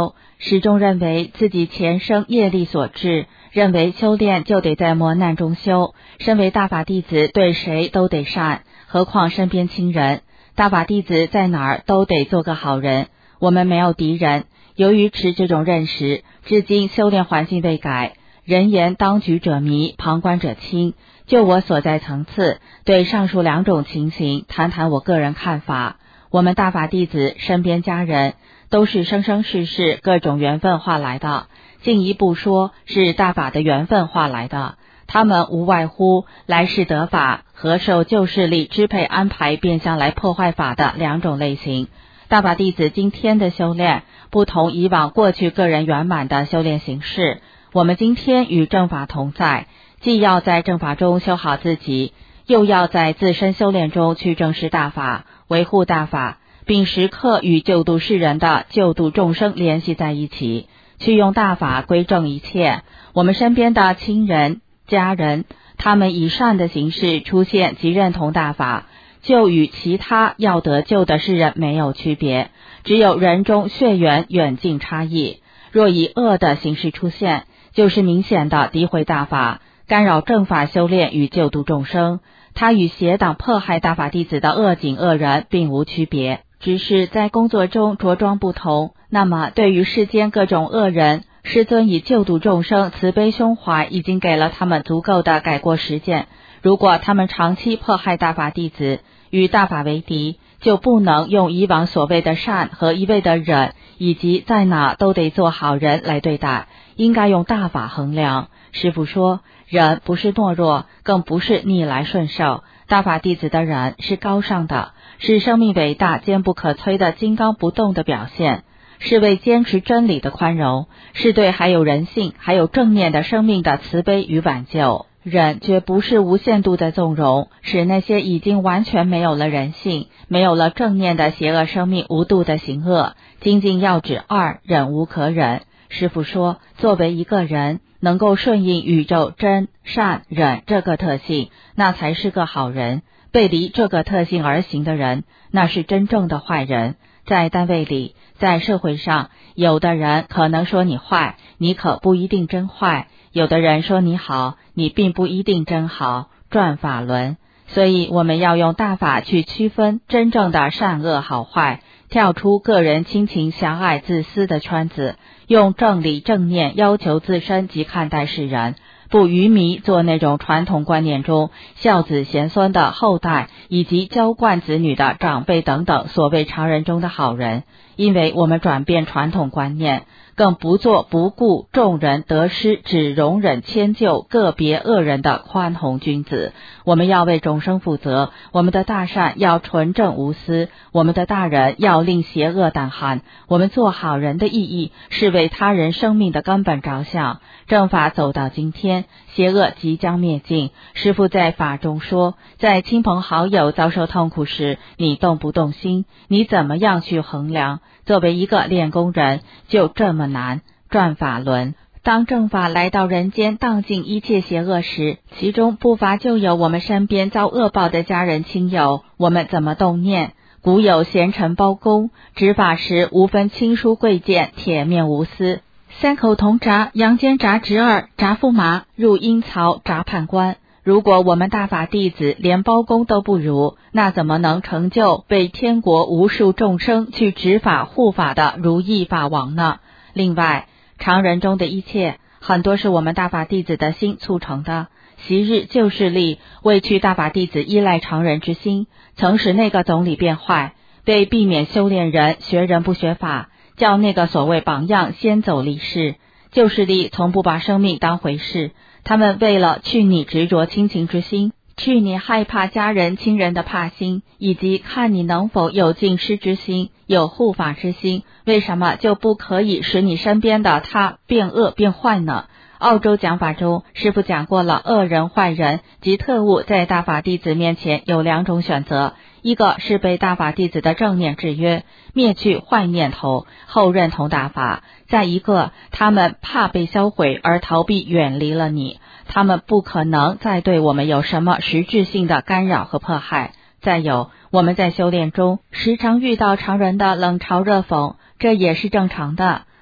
始终认为自己前生业力所致，认为修炼就得在磨难中修，身为大法弟子对谁都得善，何况身边亲人。大法弟子在哪儿都得做个好人，我们没有敌人。由于持这种认识，至今修炼环境未改，人言当局者迷，旁观者清。就我所在层次，对上述两种情形谈谈我个人看法。我们大法弟子身边家人都是生生世世各种缘分化来的，进一步说是大法的缘分化来的，他们无外乎来世得法和受旧势力支配安排变相来破坏法的两种类型。大法弟子今天的修炼不同以往过去个人圆满的修炼形式，我们今天与正法同在，既要在正法中修好自己，又要在自身修炼中去正视大法，维护大法，并时刻与救度世人的救度众生联系在一起，去用大法归正一切。我们身边的亲人家人，他们以善的形式出现及认同大法，就与其他要得救的世人没有区别，只有人中血缘远近差异。若以恶的形式出现，就是明显的诋毁大法，干扰正法修炼与救度众生。他与邪党迫害大法弟子的恶警恶人并无区别，只是在工作中着装不同。那么对于世间各种恶人，师尊以救度众生慈悲胸怀，已经给了他们足够的改过实践。如果他们长期迫害大法弟子，与大法为敌，就不能用以往所谓的善和一味的忍，以及在哪都得做好人来对待，应该用大法衡量。师父说，忍不是懦弱，更不是逆来顺受，大法弟子的忍是高尚的，是生命伟大坚不可摧的金刚不动的表现，是为坚持真理的宽容，是对还有人性还有正念的生命的慈悲与挽救。忍绝不是无限度的纵容，使那些已经完全没有了人性没有了正念的邪恶生命无度的行恶。精进要旨二，忍无可忍。师父说，作为一个人能够顺应宇宙真善忍这个特性，那才是个好人。背离这个特性而行的人，那是真正的坏人。在单位里，在社会上，有的人可能说你坏，你可不一定真坏；有的人说你好，你并不一定真好。转法轮，所以我们要用大法去区分真正的善恶好坏，跳出个人亲情狭隘自私的圈子，用正理正念要求自身及看待世人，不愚迷做那种传统观念中孝子贤孙的后代以及娇惯子女的长辈等等所谓常人中的好人。因为我们转变传统观念，更不做不顾众人得失只容忍迁就个别恶人的宽宏君子。我们要为众生负责，我们的大善要纯正无私，我们的大人要令邪恶胆寒。我们做好人的意义是为他人生命的根本着想。正法走到今天，邪恶即将灭尽。师父在法中说，在亲朋好友遭受痛苦时，你动不动心？你怎么样去衡量？作为一个练功人，就这么难。转法轮，当正法来到人间，荡尽一切邪恶时，其中不乏就有我们身边遭恶报的家人亲友，我们怎么动念？古有贤臣包公，执法时无分亲疏贵贱，铁面无私。三口同铡，杨坚铡侄儿，铡驸马，入阴曹，铡判官。如果我们大法弟子连包公都不如，那怎么能成就被天国无数众生去执法护法的如意法王呢？另外，常人中的一切，很多是我们大法弟子的心促成的。昔日旧势力为去大法弟子依赖常人之心，曾使那个总理变坏，为避免修炼人学人不学法，叫那个所谓榜样先走离世。旧势力从不把生命当回事，他们为了去你执着亲情之心，去你害怕家人亲人的怕心，以及看你能否有敬师之心，有护法之心，为什么就不可以使你身边的他变恶变坏呢？澳洲讲法中，师父讲过了，恶人坏人及特务在大法弟子面前有两种选择，一个是被大法弟子的正念制约，灭去坏念头，后认同大法；再一个，他们怕被销毁而逃避远离了你，他们不可能再对我们有什么实质性的干扰和迫害。再有，我们在修炼中时常遇到常人的冷嘲热讽，这也是正常的。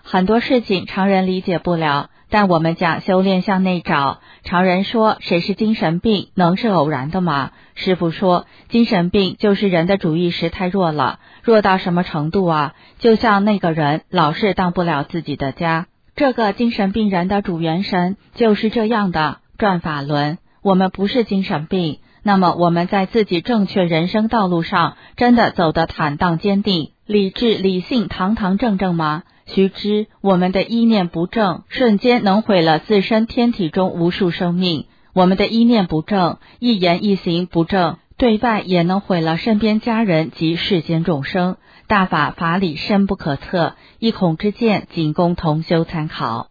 很多事情常人理解不了，但我们讲修炼向内找。常人说谁是精神病，能是偶然的吗？师父说，精神病就是人的主意识太弱了，弱到什么程度啊？就像那个人老是当不了自己的家，这个精神病人的主元神就是这样的，转法轮。我们不是精神病，那么我们在自己正确人生道路上真的走得坦荡坚定，理智理性堂堂正正吗？须知我们的意念不正，瞬间能毁了自身天体中无数生命。我们的意念不正，一言一行不正，对外也能毁了身边家人及世间众生。大法法理深不可测，一孔之见仅供同修参考。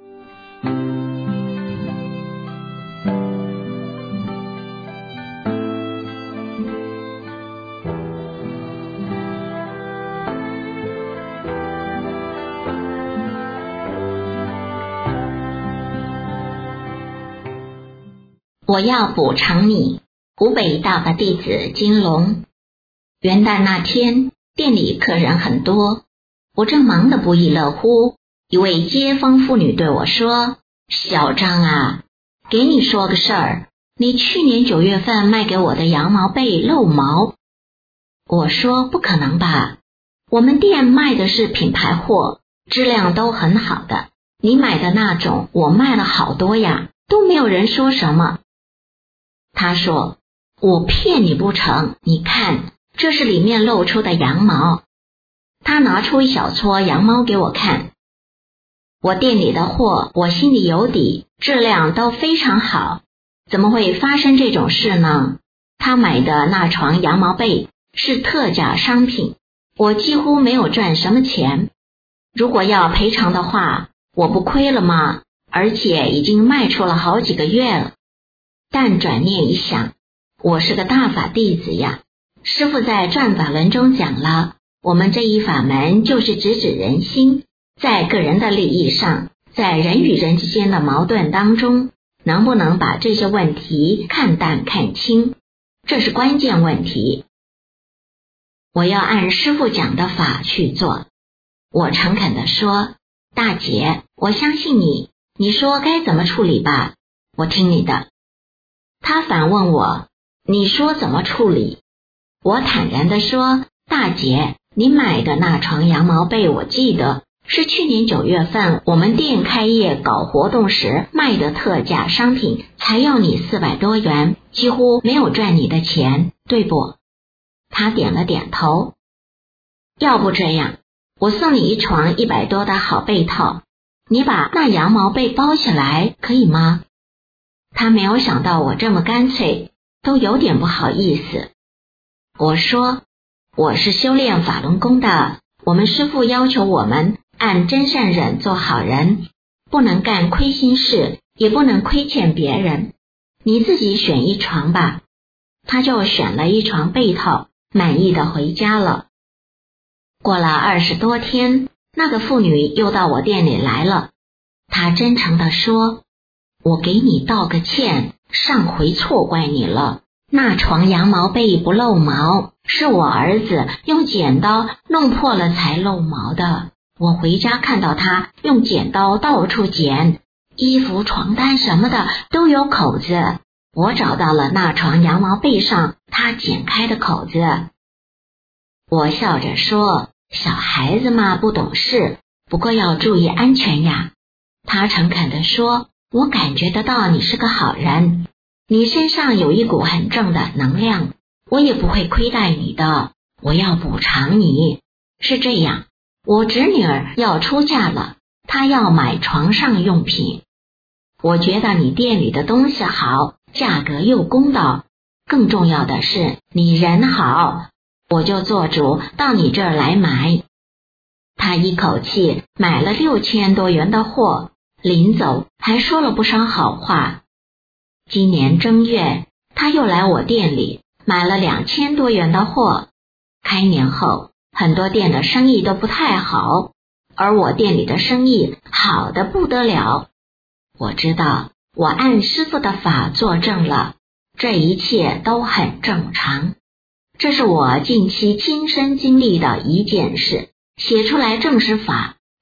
我要补偿你。湖北大法弟子金龙。元旦那天，店里客人很多，我正忙得不亦乐乎，一位街坊妇女对我说：小张啊，给你说个事儿，你去年九月份卖给我的羊毛被漏毛。我说不可能吧，我们店卖的是品牌货，质量都很好的，你买的那种我卖了好多呀，都没有人说什么。他说：我骗你不成，你看这是里面露出的羊毛。他拿出一小撮羊毛给我看。我店里的货我心里有底，质量都非常好，怎么会发生这种事呢？他买的那床羊毛被是特价商品，我几乎没有赚什么钱。如果要赔偿的话，我不亏了吗？而且已经卖出了好几个月了。但转念一想，我是个大法弟子呀，师父在转法轮中讲了，我们这一法门就是直指人心，在个人的利益上，在人与人之间的矛盾当中，能不能把这些问题看淡看清，这是关键问题。我要按师父讲的法去做。我诚恳地说：大姐，我相信你，你说该怎么处理吧，我听你的。他反问我：你说怎么处理？我坦然地说：大姐，你买的那床羊毛被我记得是去年九月份我们店开业搞活动时卖的特价商品，才要你四百多元，几乎没有赚你的钱，对不？他点了点头。要不这样，我送你一床一百多的好被套，你把那羊毛被包起来，可以吗？他没有想到我这么干脆，都有点不好意思。我说：我是修炼法轮功的，我们师父要求我们按真善忍做好人，不能干亏心事，也不能亏欠别人。你自己选一床吧。他就选了一床被套，满意的回家了。过了二十多天，那个妇女又到我店里来了。她真诚地说：我给你道个歉，上回错怪你了。那床羊毛被不漏毛，是我儿子用剪刀弄破了才漏毛的。我回家看到他用剪刀到处剪，衣服、床单什么的都有口子。我找到了那床羊毛被上他剪开的口子。我笑着说：小孩子嘛，不懂事，不过要注意安全呀。他诚恳地说：我感觉得到你是个好人，你身上有一股很正的能量，我也不会亏待你的，我要补偿你。是这样，我侄女儿要出嫁了，她要买床上用品。我觉得你店里的东西好，价格又公道，更重要的是你人好，我就做主到你这儿来买。他一口气买了六千多元的货，临走还说了不少好话。今年正月，他又来我店里买了两千多元的货。开年后，很多店的生意都不太好，而我店里的生意好得不得了。我知道，我按师父的法做正了，这一切都很正常。这是我近期亲身经历的一件事，写出来正是法，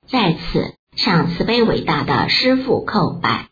在此向慈悲伟大的师父叩拜。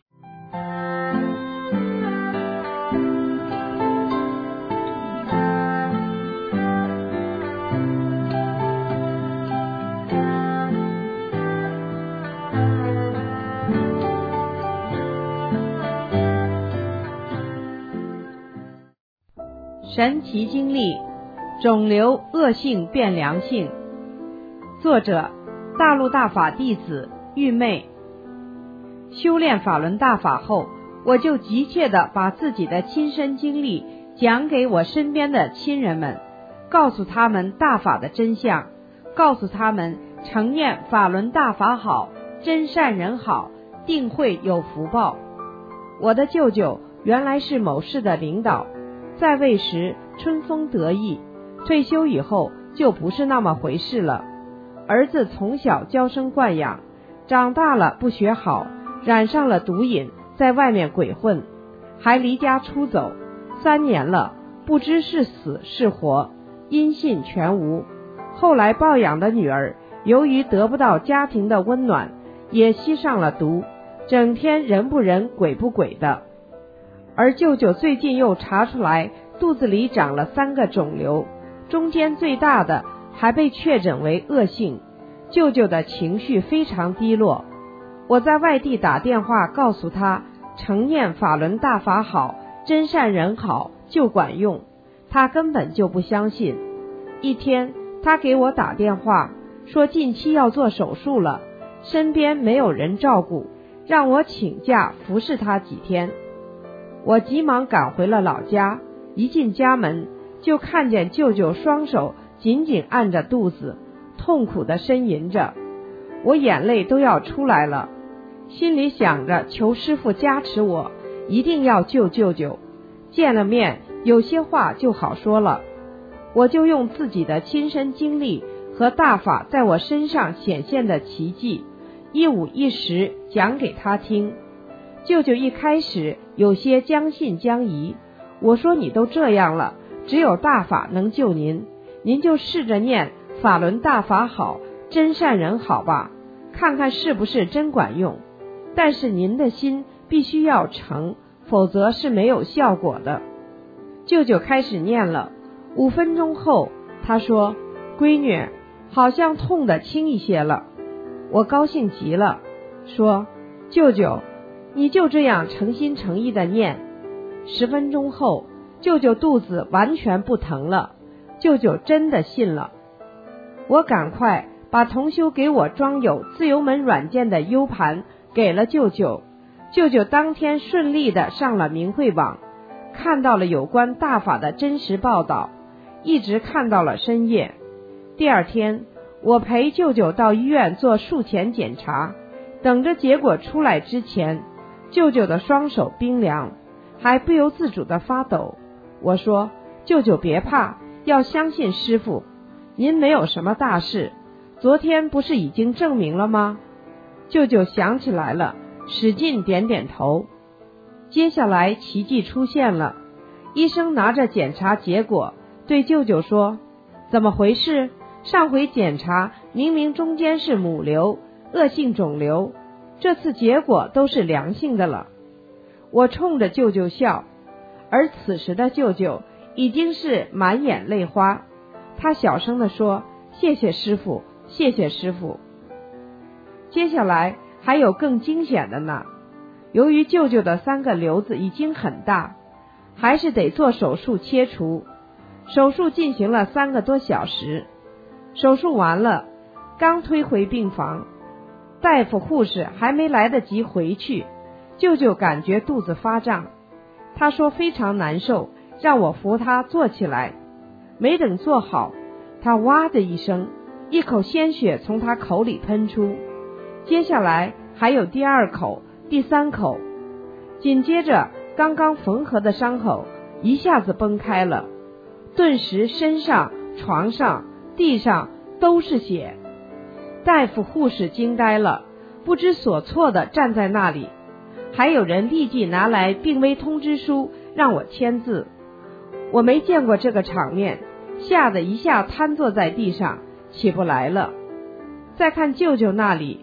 神奇经历，肿瘤恶性变良性。作者：大陆大法弟子玉妹。修炼法轮大法后，我就急切地把自己的亲身经历讲给我身边的亲人们，告诉他们大法的真相，告诉他们承念法轮大法好，真善人好，定会有福报。我的舅舅原来是某市的领导，在位时春风得意，退休以后就不是那么回事了。儿子从小娇生惯养，长大了不学好，染上了毒瘾，在外面鬼混，还离家出走，三年了，不知是死是活，音信全无。后来抱养的女儿由于得不到家庭的温暖，也吸上了毒，整天人不人鬼不鬼的。而舅舅最近又查出来肚子里长了三个肿瘤，中间最大的还被确诊为恶性。舅舅的情绪非常低落，我在外地打电话告诉他，承念法轮大法好，真善人好就管用，他根本就不相信。一天他给我打电话说近期要做手术了，身边没有人照顾，让我请假服侍他几天。我急忙赶回了老家，一进家门就看见舅舅双手紧紧按着肚子，痛苦地呻吟着，我眼泪都要出来了，心里想着求师父加持我，一定要救舅舅。见了面，有些话就好说了，我就用自己的亲身经历和大法在我身上显现的奇迹，一五一十讲给他听。舅舅一开始有些将信将疑，我说你都这样了，只有大法能救您，您就试着念法轮大法好，真善人好吧，看看是不是真管用。但是您的心必须要诚，否则是没有效果的。舅舅开始念了，五分钟后他说，闺女，好像痛得轻一些了。我高兴极了，说，舅舅你就这样诚心诚意的念。十分钟后，舅舅肚子完全不疼了，舅舅真的信了。我赶快把同修给我装有自由门软件的 U 盘给了舅舅，舅舅当天顺利的上了明慧网，看到了有关大法的真实报道，一直看到了深夜。第二天，我陪舅舅到医院做术前检查，等着结果出来之前，舅舅的双手冰凉，还不由自主地发抖。我说，舅舅别怕，要相信师父，您没有什么大事，昨天不是已经证明了吗？舅舅想起来了，使劲点点头。接下来奇迹出现了，医生拿着检查结果对舅舅说，怎么回事？上回检查明明中间是母瘤，恶性肿瘤，这次结果都是良性的了。我冲着舅舅笑，而此时的舅舅已经是满眼泪花，他小声地说，谢谢师父，谢谢师父。接下来还有更惊险的呢，由于舅舅的三个瘤子已经很大，还是得做手术切除。手术进行了三个多小时，手术完了，刚推回病房，大夫护士还没来得及回去，舅舅感觉肚子发胀，他说非常难受，让我扶他坐起来。没等坐好，他哇的一声，一口鲜血从他口里喷出，接下来还有第二口、第三口，紧接着刚刚缝合的伤口一下子崩开了，顿时身上、床上、地上都是血。大夫护士惊呆了，不知所措地站在那里，还有人立即拿来病危通知书让我签字。我没见过这个场面，吓得一下瘫坐在地上，起不来了。再看舅舅那里，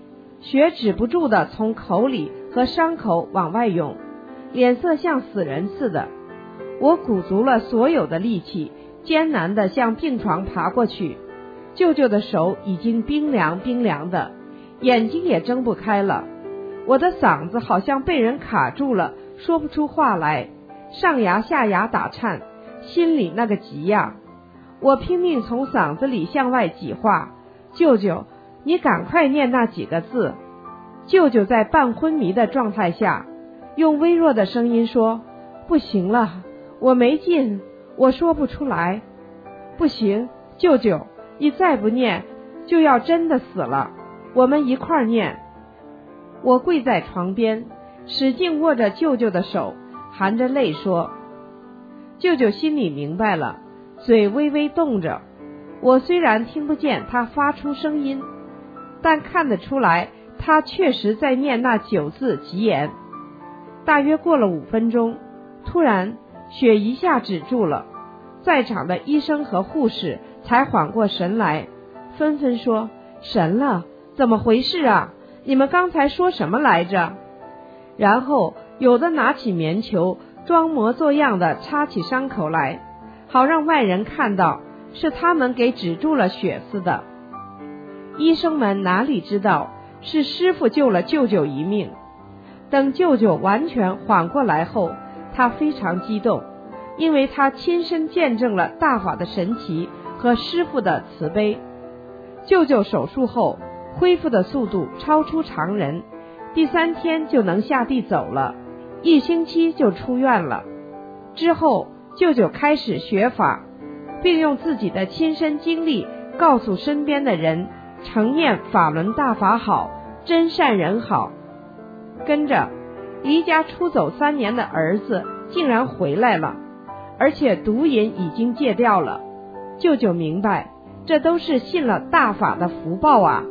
血止不住的从口里和伤口往外涌，脸色像死人似的。我鼓足了所有的力气，艰难地向病床爬过去。舅舅的手已经冰凉冰凉的，眼睛也睁不开了。我的嗓子好像被人卡住了，说不出话来，上牙下牙打颤，心里那个急呀！我拼命从嗓子里向外挤话：舅舅，你赶快念那几个字。舅舅在半昏迷的状态下，用微弱的声音说：不行了，我没劲，我说不出来。不行，舅舅，你再不念，就要真的死了。我们一块儿念。我跪在床边，使劲握着舅舅的手，含着泪说。舅舅心里明白了，嘴微微动着。我虽然听不见他发出声音，但看得出来，他确实在念那九字吉言。大约过了五分钟，突然血一下止住了，在场的医生和护士才缓过神来，纷纷说：神了，怎么回事啊？你们刚才说什么来着？然后有的拿起棉球，装模作样的擦起伤口来，好让外人看到是他们给止住了血似的。医生们哪里知道是师傅救了舅舅一命。等舅舅完全缓过来后，他非常激动，因为他亲身见证了大法的神奇和师傅的慈悲。舅舅手术后恢复的速度超出常人，第三天就能下地走了，一星期就出院了。之后舅舅开始学法，并用自己的亲身经历告诉身边的人，承念法轮大法好，真善人好。跟着离家出走三年的儿子竟然回来了，而且毒瘾已经戒掉了。舅舅明白，这都是信了大法的福报啊。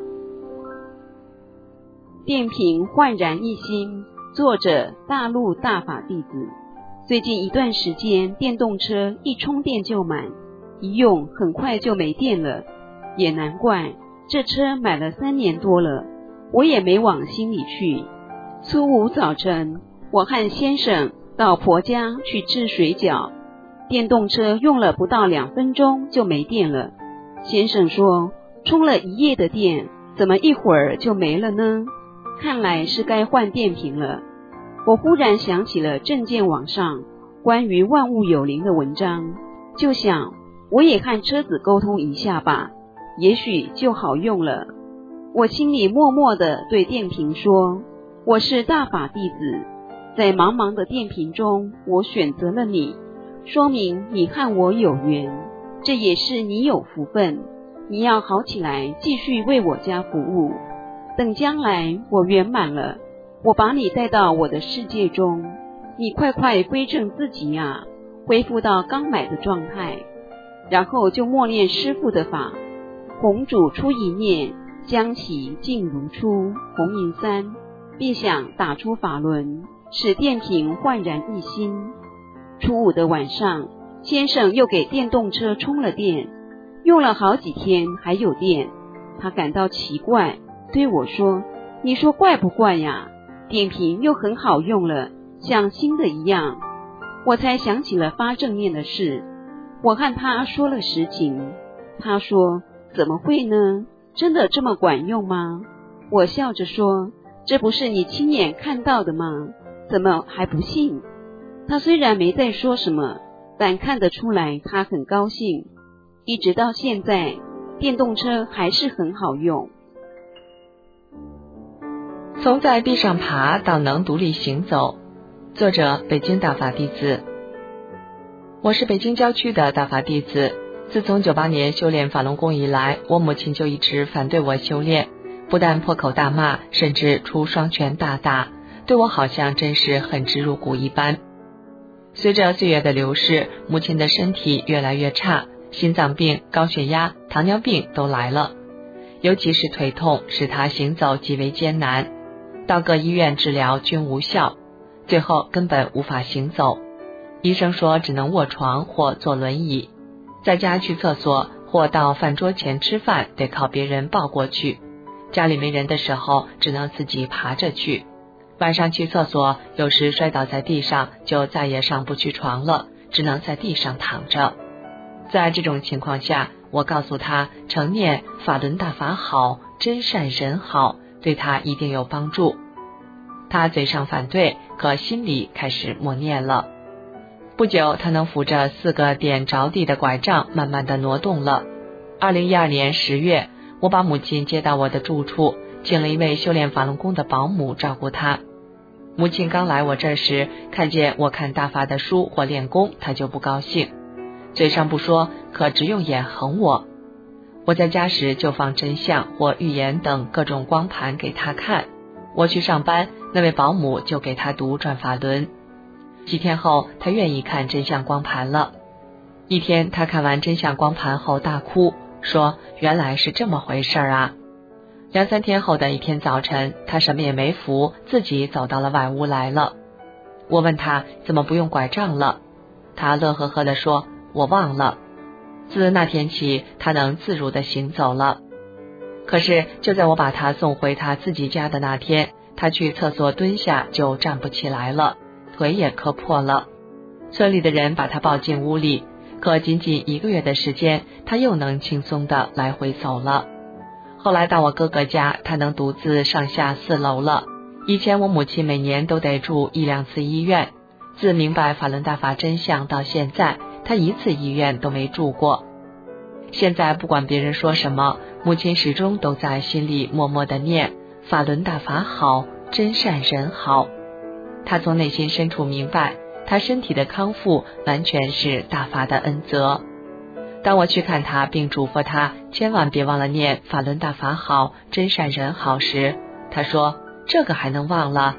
电瓶焕然一新，作者大陆大法弟子。最近一段时间，电动车一充电就满，一用很快就没电了，也难怪，这车买了三年多了，我也没往心里去。初五早晨，我和先生到婆家去吃水饺，电动车用了不到两分钟就没电了。先生说，充了一夜的电，怎么一会儿就没了呢？看来是该换电瓶了。我忽然想起了证件网上关于万物有灵的文章，就想我也和车子沟通一下吧，也许就好用了。我心里默默地对电瓶说，我是大法弟子，在茫茫的电瓶中，我选择了你，说明你和我有缘，这也是你有福分，你要好起来，继续为我家服务。等将来我圆满了，我把你带到我的世界中，你快快归正自己啊，恢复到刚买的状态。然后就默念师父的法，红烛出一念，将其静如初，红银三，并想打出法轮，使电瓶焕然一新。初五的晚上，先生又给电动车充了电，用了好几天还有电，他感到奇怪，对我说，你说怪不怪呀？电瓶又很好用了，像新的一样。我才想起了发正念的事，我和他说了实情，他说，怎么会呢？真的这么管用吗？我笑着说，这不是你亲眼看到的吗？怎么还不信？他虽然没再说什么，但看得出来他很高兴。一直到现在，电动车还是很好用。 从在地上爬到能独立行走，作者北京大法弟子。我是北京郊区的大法弟子，自从九八年修炼法轮功以来，我母亲就一直反对我修炼，不但破口大骂，甚至出双拳大打，对我好像真是恨之入骨一般。随着岁月的流逝，母亲的身体越来越差，心脏病、高血压、糖尿病都来了，尤其是腿痛，使她行走极为艰难，到各医院治疗均无效，最后根本无法行走。医生说只能卧床或坐轮椅，在家去厕所或到饭桌前吃饭得靠别人抱过去， 家里没人的时候只能自己爬着去，晚上去厕所有时摔倒在地上就再也上不去床了，只能在地上躺着。在这种情况下，我告诉他常念法轮大法好，真善人好，对他一定有帮助。他嘴上反对，可心里开始默念了。不久，他能扶着四个点着地的拐杖慢慢地挪动了。二零一二年十月，我把母亲接到我的住处，请了一位修炼法轮功的保姆照顾她。母亲刚来我这时，看见我看大法的书或练功，她就不高兴，嘴上不说，可直用眼横我。我在家时就放真相或预言等各种光盘给她看，我去上班，那位保姆就给她读转法轮。几天后，她愿意看真相光盘了。一天，她看完真相光盘后大哭，说原来是这么回事啊。两三天后的一天早晨，她什么也没扶，自己走到了外屋来了。我问她怎么不用拐杖了，她乐呵呵地说我忘了。自那天起，她能自如地行走了。可是就在我把她送回她自己家的那天，她去厕所蹲下就站不起来了，腿也磕破了。村里的人把她抱进屋里，可仅仅一个月的时间，她又能轻松地来回走了。后来到我哥哥家，她能独自上下四楼了。以前我母亲每年都得住一两次医院，自明白法轮大法真相到现在，她一次医院都没住过。现在不管别人说什么，母亲始终都在心里默默地念法轮大法好，真善人好。她从内心深处明白，她身体的康复完全是大法的恩泽。当我去看她并嘱咐她千万别忘了念法轮大法好，真善人好时，她说这个还能忘了？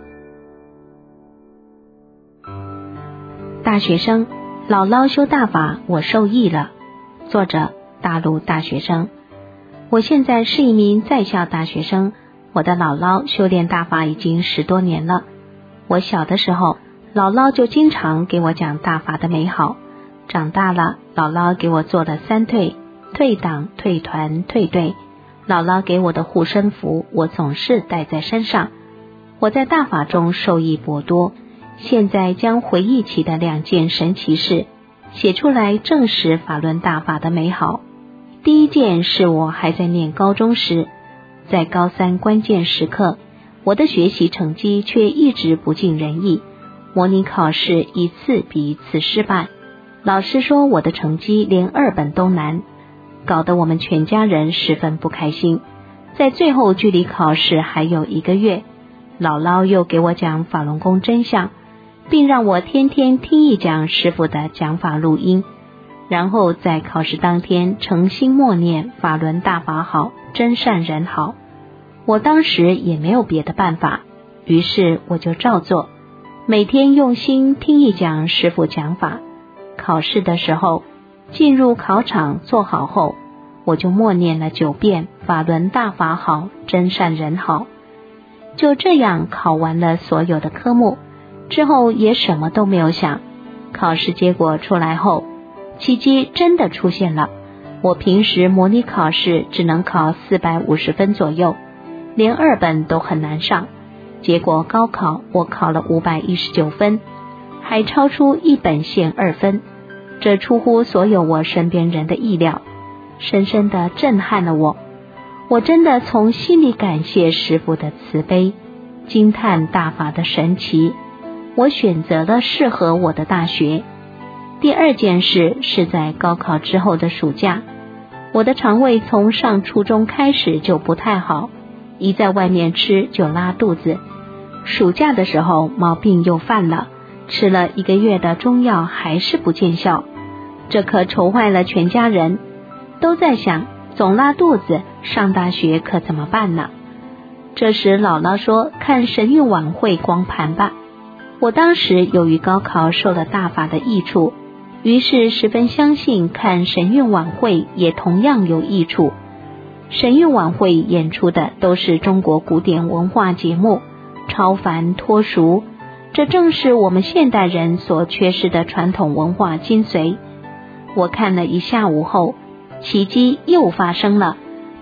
大学生，姥姥修大法，我受益了。作者：大陆大学生。我现在是一名在校大学生，我的姥姥修炼大法已经十多年了。我小的时候，姥姥就经常给我讲大法的美好。长大了，姥姥给我做了三退：退党、退团、退队。姥姥给我的护身符，我总是带在身上。我在大法中受益颇多，现在将回忆起的两件神奇事写出来，证实法轮大法的美好。第一件是我还在念高中时，在高三关键时刻，我的学习成绩却一直不尽人意，模拟考试一次比一次失败。老师说我的成绩连二本都难，搞得我们全家人十分不开心。在最后距离考试还有一个月，姥姥又给我讲法轮功真相，并让我天天听一讲师父的讲法录音，然后在考试当天诚心默念法轮大法好，真善人好。我当时也没有别的办法，于是我就照做，每天用心听一讲师父讲法。考试的时候，进入考场坐好后，我就默念了九遍法轮大法好，真善人好。就这样考完了所有的科目，之后也什么都没有想。考试结果出来后，奇迹真的出现了。我平时模拟考试只能考四百五十分左右，连二本都很难上。结果高考我考了五百一十九分，还超出一本线二分，这出乎所有我身边人的意料，深深地震撼了我。我真的从心里感谢师父的慈悲，惊叹大法的神奇。我选择了适合我的大学。第二件事是在高考之后的暑假，我的肠胃从上初中开始就不太好，一在外面吃就拉肚子。暑假的时候毛病又犯了，吃了一个月的中药还是不见效，这可愁坏了全家人，都在想总拉肚子，上大学可怎么办呢？这时姥姥说看神韵晚会光盘吧。我当时由于高考受了大法的益处，于是十分相信看神韵晚会也同样有益处。神韵晚会演出的都是中国古典文化节目，超凡脱俗，这正是我们现代人所缺失的传统文化精髓。我看了一下午后，奇迹又发生了，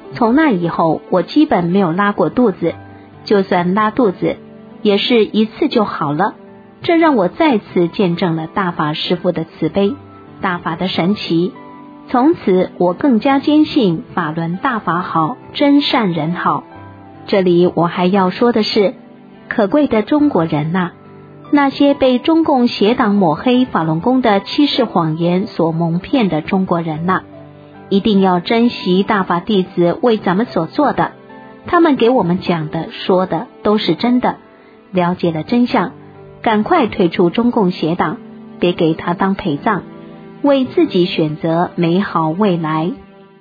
从那以后，我基本没有拉过肚子，就算拉肚子，也是一次就好了。这让我再次见证了大法师父的慈悲，大法的神奇。从此，我更加坚信法轮大法好，真善人好。这里我还要说的是，可贵的中国人呐、啊，那些被中共邪党抹黑法轮功的欺世谎言所蒙骗的中国人呐、啊，一定要珍惜大法弟子为咱们所做的，他们给我们讲的说的都是真的。了解了真相，赶快退出中共邪党，别给他当陪葬，为自己选择美好未来。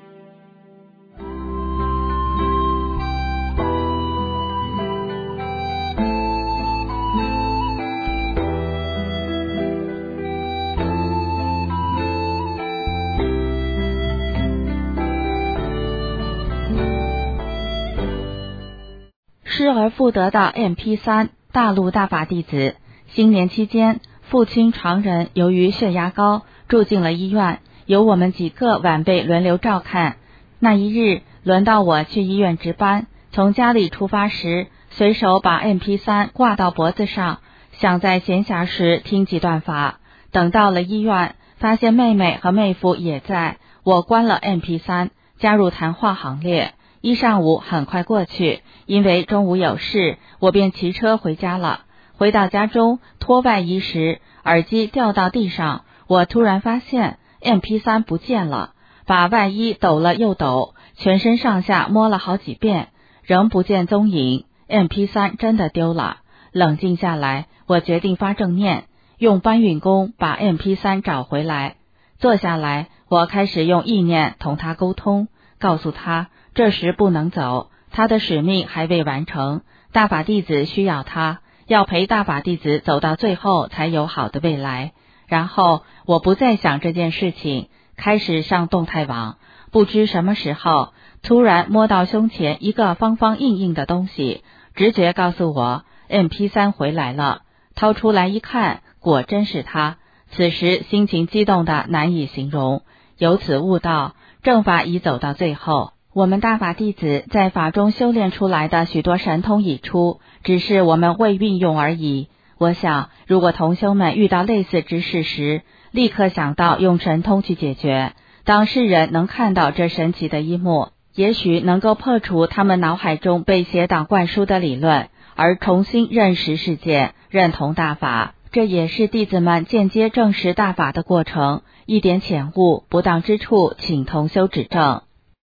失而复得的 M P 三 大陆大法弟子，新年期间，父亲常人由于血压高，住进了医院，由我们几个晚辈轮流照看。那一日，轮到我去医院值班，从家里出发时，随手把 M P 三 挂到脖子上，想在闲暇时听几段法。等到了医院，发现妹妹和妹夫也在，我关了 M P 三，加入谈话行列。一上午很快过去，因为中午有事，我便骑车回家了。回到家中脱外衣时，耳机掉到地上，我突然发现 M P 三 不见了，把外衣抖了又抖，全身上下摸了好几遍，仍不见踪影。 M P 三 真的丢了。冷静下来，我决定发正念，用搬运工把 M P 三 找回来。坐下来，我开始用意念同他沟通，告诉他这时不能走，他的使命还未完成，大法弟子需要他，要陪大法弟子走到最后才有好的未来。然后我不再想这件事情，开始上动态网。不知什么时候，突然摸到胸前一个方方硬硬的东西，直觉告诉我 M P 三 回来了。掏出来一看，果真是他。此时心情激动的难以形容，由此悟到正法已走到最后。我们大法弟子在法中修炼出来的许多神通已出，只是我们未运用而已。我想，如果同修们遇到类似之事时，立刻想到用神通去解决，当世人能看到这神奇的一幕，也许能够破除他们脑海中被邪党灌输的理论，而重新认识世界，认同大法。这也是弟子们间接证实大法的过程，一点浅悟不当之处，请同修指正。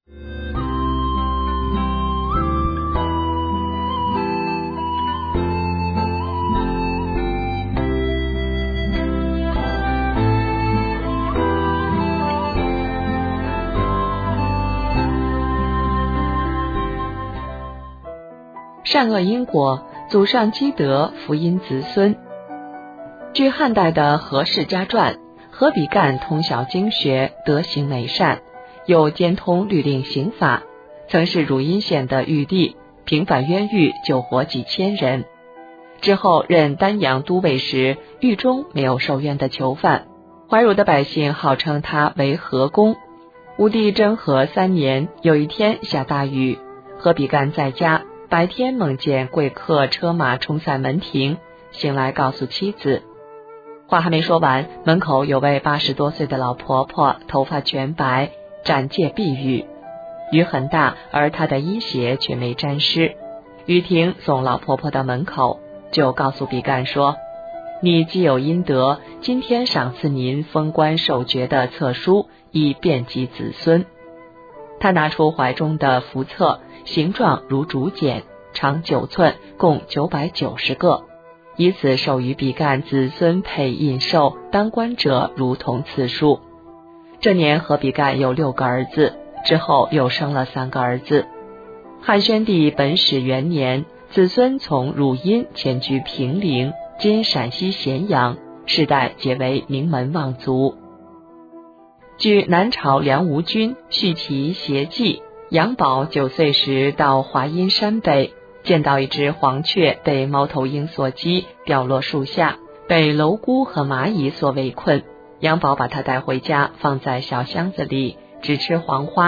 善恶因果，祖上积德，福荫子孙。据汉代的《何氏家传》，何比干通晓经学，德行美善，又兼通律令刑法，曾是汝阴县的狱吏，平反冤狱，救活几千人。之后任丹阳都尉时，狱中没有受冤的囚犯，怀辱的百姓号称他为何公。武帝贞和三年，有一天下大雨，何比干在家，白天梦见贵客车马冲散门庭，醒来告诉妻子。话还没说完，门口有位八十多岁的老婆婆，头发全白，展戒避雨。雨很大，而她的衣鞋却没沾湿。雨停送老婆婆到门口，就告诉比干说：你既有阴德，今天赏赐您封官授爵的册书，以遍及子孙。他拿出怀中的符册，形状如竹简，长九寸，共九百九十个，以此授予比干子孙配印绶，当官者如同此书。这年何比干有六个儿子，之后又生了三个儿子。汉宣帝本始元年，子孙从汝阴迁居平陵，今陕西咸阳，世代皆为名门望族。据南朝梁吴君续其邪记，杨宝九岁时到华阴山北，见到一只黄雀被猫头鹰所击，掉落树下，被蝼蛄和蚂蚁所围困。杨宝把它带回家，放在小箱子里，只吃黄花。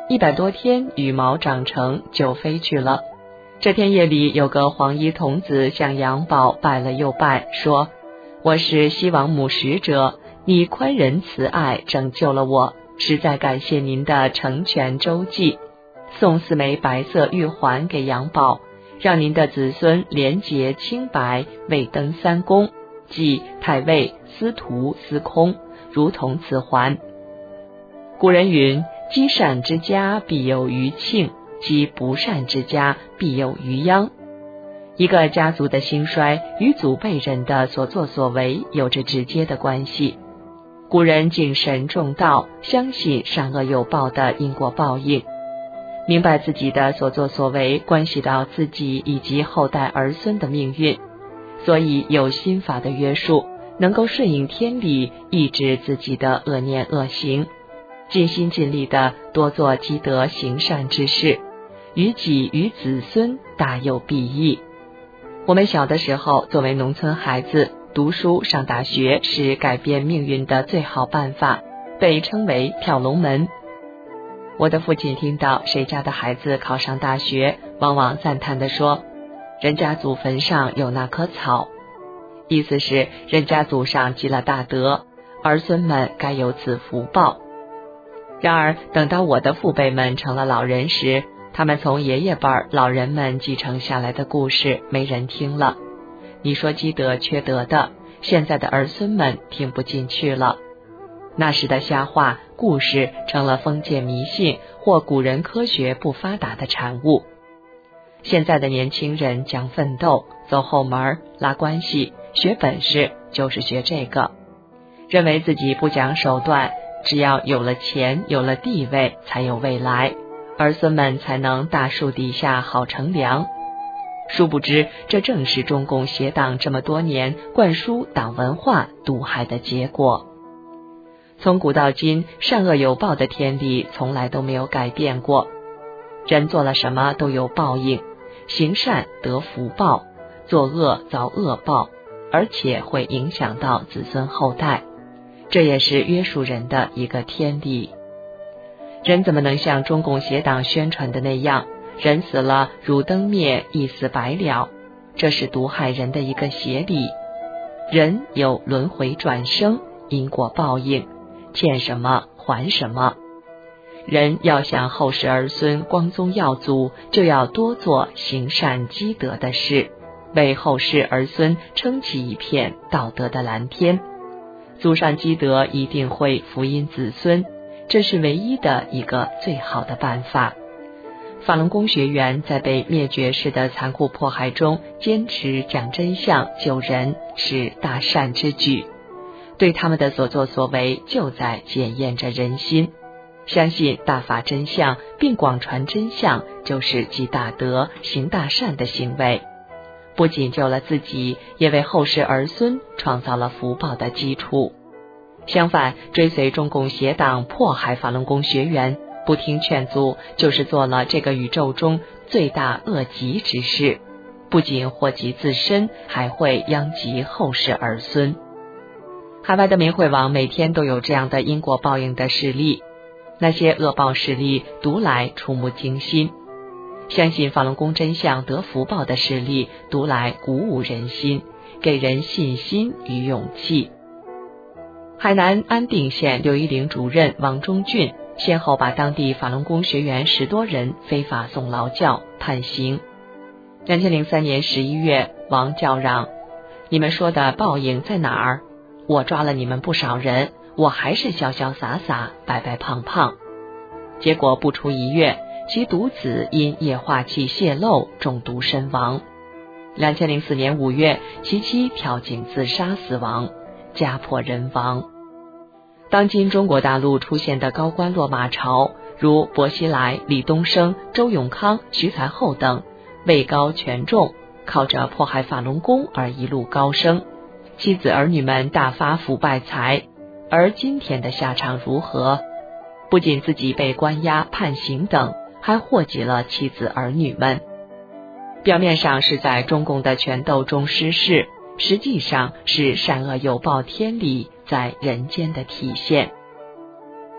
一百多天羽毛长成就飞去了。这天夜里，有个黄衣童子向杨宝拜了又拜，说：我是西王母使者，你宽仁慈爱，拯救了我，实在感谢您的成全周济。送四枚白色玉环给杨宝，让您的子孙廉洁清白，未登三公，即太尉、司徒、司空，如同此环。古人云：积善之家必有余庆，积不善之家必有余殃。一个家族的兴衰与祖辈人的所作所为有着直接的关系。古人敬神重道，相信善恶有报的因果报应，明白自己的所作所为关系到自己以及后代儿孙的命运，所以有心法的约束，能够顺应天理，抑制自己的恶念恶行，尽心尽力地多做积德行善之事，于己于子孙大有裨益。我们小的时候，作为农村孩子，读书上大学是改变命运的最好办法，被称为跳龙门。我的父亲听到谁家的孩子考上大学，往往赞叹地说：人家祖坟上有那棵草，意思是人家祖上积了大德，儿孙们该有此福报。然而等到我的父辈们成了老人时，他们从爷爷辈儿老人们继承下来的故事没人听了。你说积德缺德的，现在的儿孙们听不进去了。那时的瞎话故事成了封建迷信或古人科学不发达的产物。现在的年轻人讲奋斗，走后门，拉关系，学本事，就是学这个，认为自己不讲手段，只要有了钱，有了地位，才有未来，儿孙们才能大树底下好乘凉。殊不知，这正是中共邪党这么多年灌输党文化毒害的结果。从古到今，善恶有报的天理从来都没有改变过。人做了什么都有报应，行善得福报，作恶遭恶报，而且会影响到子孙后代，这也是约束人的一个天理。人怎么能像中共邪党宣传的那样，人死了如灯灭，一死百了？这是毒害人的一个邪理。人有轮回转生，因果报应，欠什么还什么。人要想后世儿孙光宗耀祖，就要多做行善积德的事，为后世儿孙撑起一片道德的蓝天。祖上积德一定会福荫子孙，这是唯一的一个最好的办法。法轮功学员在被灭绝式的残酷迫害中坚持讲真相救人，是大善之举。对他们的所作所为就在检验着人心。相信大法真相并广传真相，就是积大德行大善的行为，不仅救了自己，也为后世儿孙创造了福报的基础。相反，追随中共邪党迫害法轮功学员，不听劝阻，就是做了这个宇宙中最大恶极之事，不仅祸及自身，还会殃及后世儿孙。海外的明慧网每天都有这样的因果报应的事例，那些恶报事例读来触目惊心，相信法轮功真相得福报的事例读来鼓舞人心，给人信心与勇气。海南安定县六一零主任王忠俊先后把当地法轮功学员十多人非法送劳教判刑。二零零三年十一月，王叫嚷：你们说的报应在哪儿？我抓了你们不少人，我还是潇潇洒洒白白胖胖。结果不出一月，其独子因液化气泄漏中毒身亡。二零零四年五月，其妻跳井自杀死亡，家破人亡。当今中国大陆出现的高官落马潮，如薄熙来、李东生、周永康、徐才厚等，位高权重，靠着迫害法轮功而一路高升，妻子儿女们大发腐败财，而今天的下场如何？不仅自己被关押判刑等，还祸及了妻子儿女们。表面上是在中共的权斗中失势，实际上是善恶有报天理在人间的体现。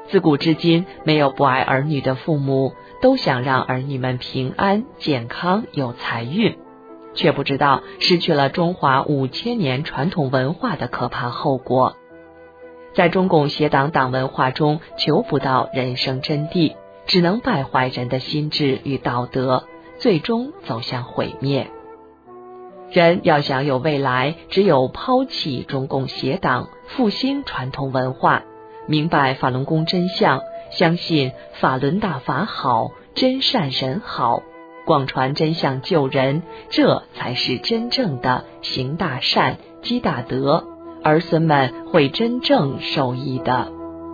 自古至今，没有不爱儿女的父母，都想让儿女们平安、健康、有财运，却不知道失去了中华五千年传统文化的可怕后果。在中共邪党党文化中，求不到人生真谛，只能败坏人的心智与道德，最终走向毁灭。人要想有未来，只有抛弃中共邪党，复兴传统文化，明白法轮功真相，相信法轮大法好，真善人好，广传真相救人，这才是真正的行大善、积大德，儿孙们会真正受益的。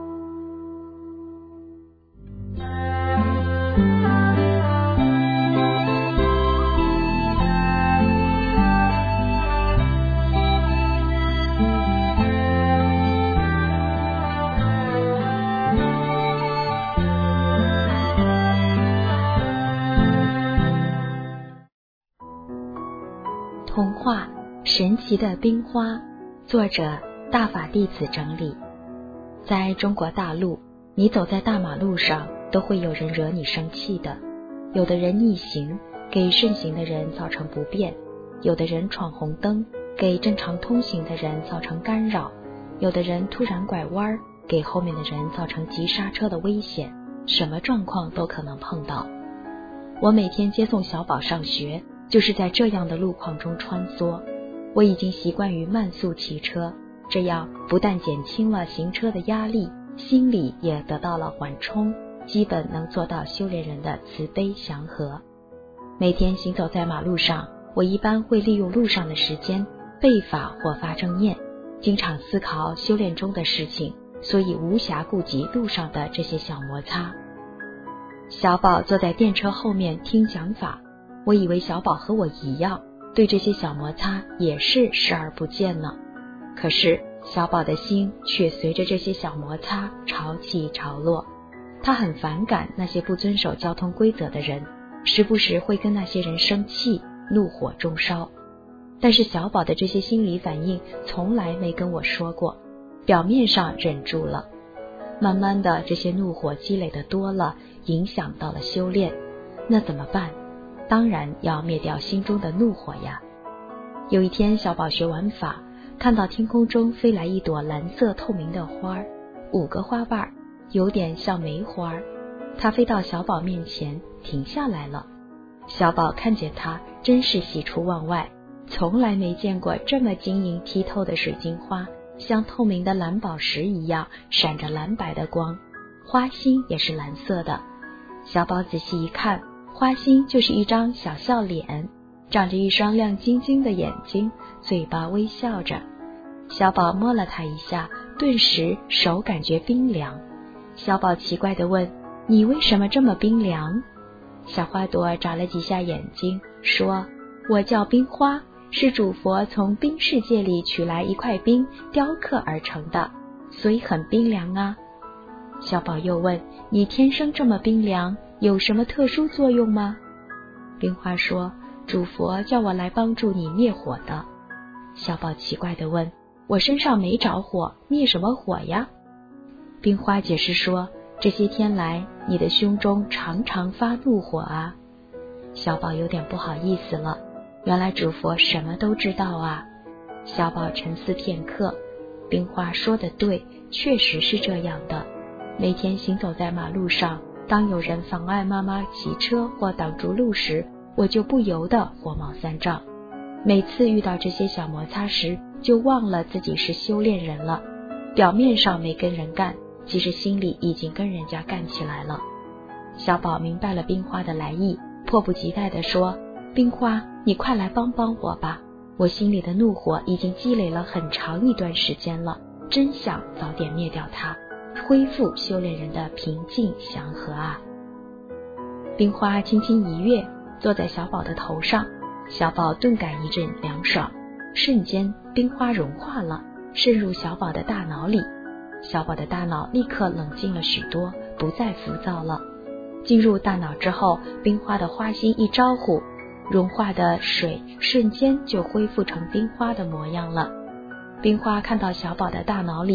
童话《神奇的冰花》，作者大法弟子整理。在中国大陆，你走在大马路上，都会有人惹你生气的。有的人逆行，给顺行的人造成不便；有的人闯红灯，给正常通行的人造成干扰；有的人突然拐弯，给后面的人造成急刹车的危险。什么状况都可能碰到。我每天接送小宝上学，就是在这样的路况中穿梭。我已经习惯于慢速骑车，这样不但减轻了行车的压力，心里也得到了缓冲，基本能做到修炼人的慈悲祥和。每天行走在马路上，我一般会利用路上的时间背法或发正念，经常思考修炼中的事情，所以无暇顾及路上的这些小摩擦。小宝坐在电车后面听讲法，我以为小宝和我一样，对这些小摩擦也是视而不见呢。可是小宝的心却随着这些小摩擦潮起潮落，他很反感那些不遵守交通规则的人，时不时会跟那些人生气，怒火中烧。但是小宝的这些心理反应从来没跟我说过，表面上忍住了。慢慢的，这些怒火积累的多了，影响到了修炼。那怎么办？当然要灭掉心中的怒火呀。有一天，小宝学完法，看到天空中飞来一朵蓝色透明的花，五个花瓣，有点像梅花。它飞到小宝面前，停下来了。小宝看见它，真是喜出望外，从来没见过这么晶莹剔透的水晶花，像透明的蓝宝石一样，闪着蓝白的光，花心也是蓝色的。小宝仔细一看，花心就是一张小笑脸，长着一双亮晶晶的眼睛，嘴巴微笑着。小宝摸了它一下，顿时手感觉冰凉。小宝奇怪地问：你为什么这么冰凉？小花朵眨了几下眼睛，说：我叫冰花，是主佛从冰世界里取来一块冰雕刻而成的，所以很冰凉啊。小宝又问：你天生这么冰凉，有什么特殊作用吗？冰花说：主佛叫我来帮助你灭火的。小宝奇怪地问：我身上没着火，灭什么火呀？冰花解释说：这些天来，你的胸中常常发怒火啊。小宝有点不好意思了，原来主佛什么都知道啊。小宝沉思片刻，冰花说的对，确实是这样的。每天行走在马路上，当有人妨碍妈妈骑车或挡住路时，我就不由得火冒三丈。每次遇到这些小摩擦时，就忘了自己是修炼人了，表面上没跟人干，其实心里已经跟人家干起来了。小宝明白了冰花的来意，迫不及待地说：冰花，你快来帮帮我吧，我心里的怒火已经积累了很长一段时间了，真想早点灭掉它，恢复修炼人的平静祥和啊。冰花轻轻一跃，坐在小宝的头上，小宝顿感一阵凉爽，瞬间冰花融化了，渗入小宝的大脑里。小宝的大脑立刻冷静了许多，不再浮躁了。进入大脑之后，冰花的花心一招呼，融化的水瞬间就恢复成冰花的模样了。冰花看到小宝的大脑里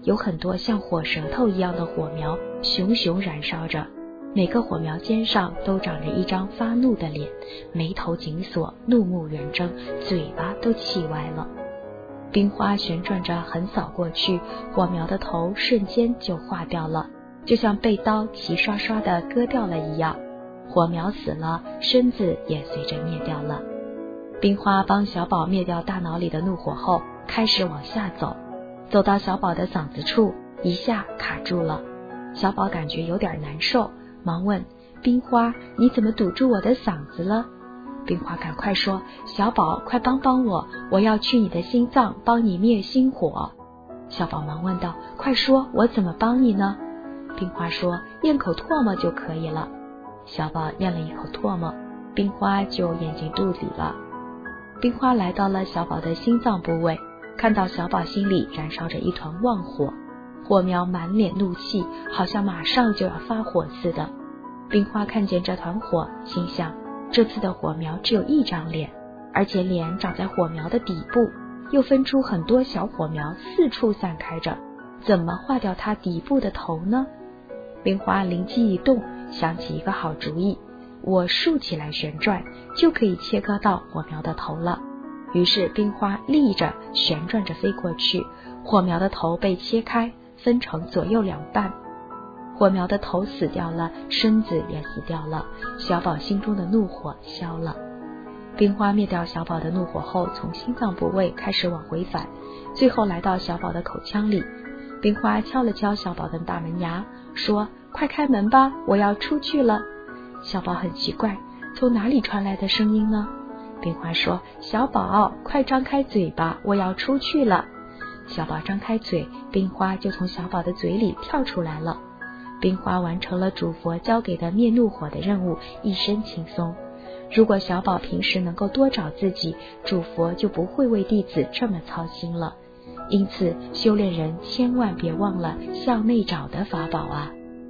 有很多像火舌头一样的火苗熊熊燃烧着，每个火苗尖上都长着一张发怒的脸，眉头紧锁，怒目圆睁，嘴巴都气歪了。冰花旋转着横扫过去，火苗的头瞬间就化掉了，就像被刀齐刷刷地割掉了一样。火苗死了，身子也随着灭掉了。冰花帮小宝灭掉大脑里的怒火后，开始往下走，走到小宝的嗓子处，一下卡住了。小宝感觉有点难受，忙问冰花，你怎么堵住我的嗓子了？冰花赶快说，小宝，快帮帮我，我要去你的心脏，帮你灭心火。小宝忙问道，快说，我怎么帮你呢？冰花说，咽口唾沫就可以了。小宝咽了一口唾沫，冰花就咽进肚里了。冰花来到了小宝的心脏部位，看到小宝心里燃烧着一团旺火，火苗满脸怒气，好像马上就要发火似的。冰花看见这团火，心想，这次的火苗只有一张脸，而且脸长在火苗的底部，又分出很多小火苗四处散开着，怎么化掉它底部的头呢？冰花灵机一动，想起一个好主意，我竖起来旋转，就可以切割到火苗的头了。于是冰花立着旋转着飞过去，火苗的头被切开，分成左右两半。火苗的头死掉了，身子也死掉了，小宝心中的怒火消了。冰花灭掉小宝的怒火后，从心脏部位开始往回返，最后来到小宝的口腔里。冰花敲了敲小宝的大门牙，说，快开门吧，我要出去了。小宝很奇怪，从哪里传来的声音呢？冰花说，小宝，快张开嘴巴，我要出去了。小宝张开嘴，冰花就从小宝的嘴里跳出来了。冰花完成了主佛交给的灭怒火的任务，一身轻松。如果小宝平时能够多找自己，主佛就不会为弟子这么操心了。因此修炼人千万别忘了向内找的法宝啊。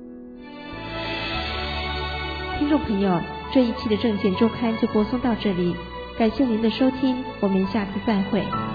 听众朋友，这一期的正见周刊就播送到这里，感谢您的收听，我们下次再会。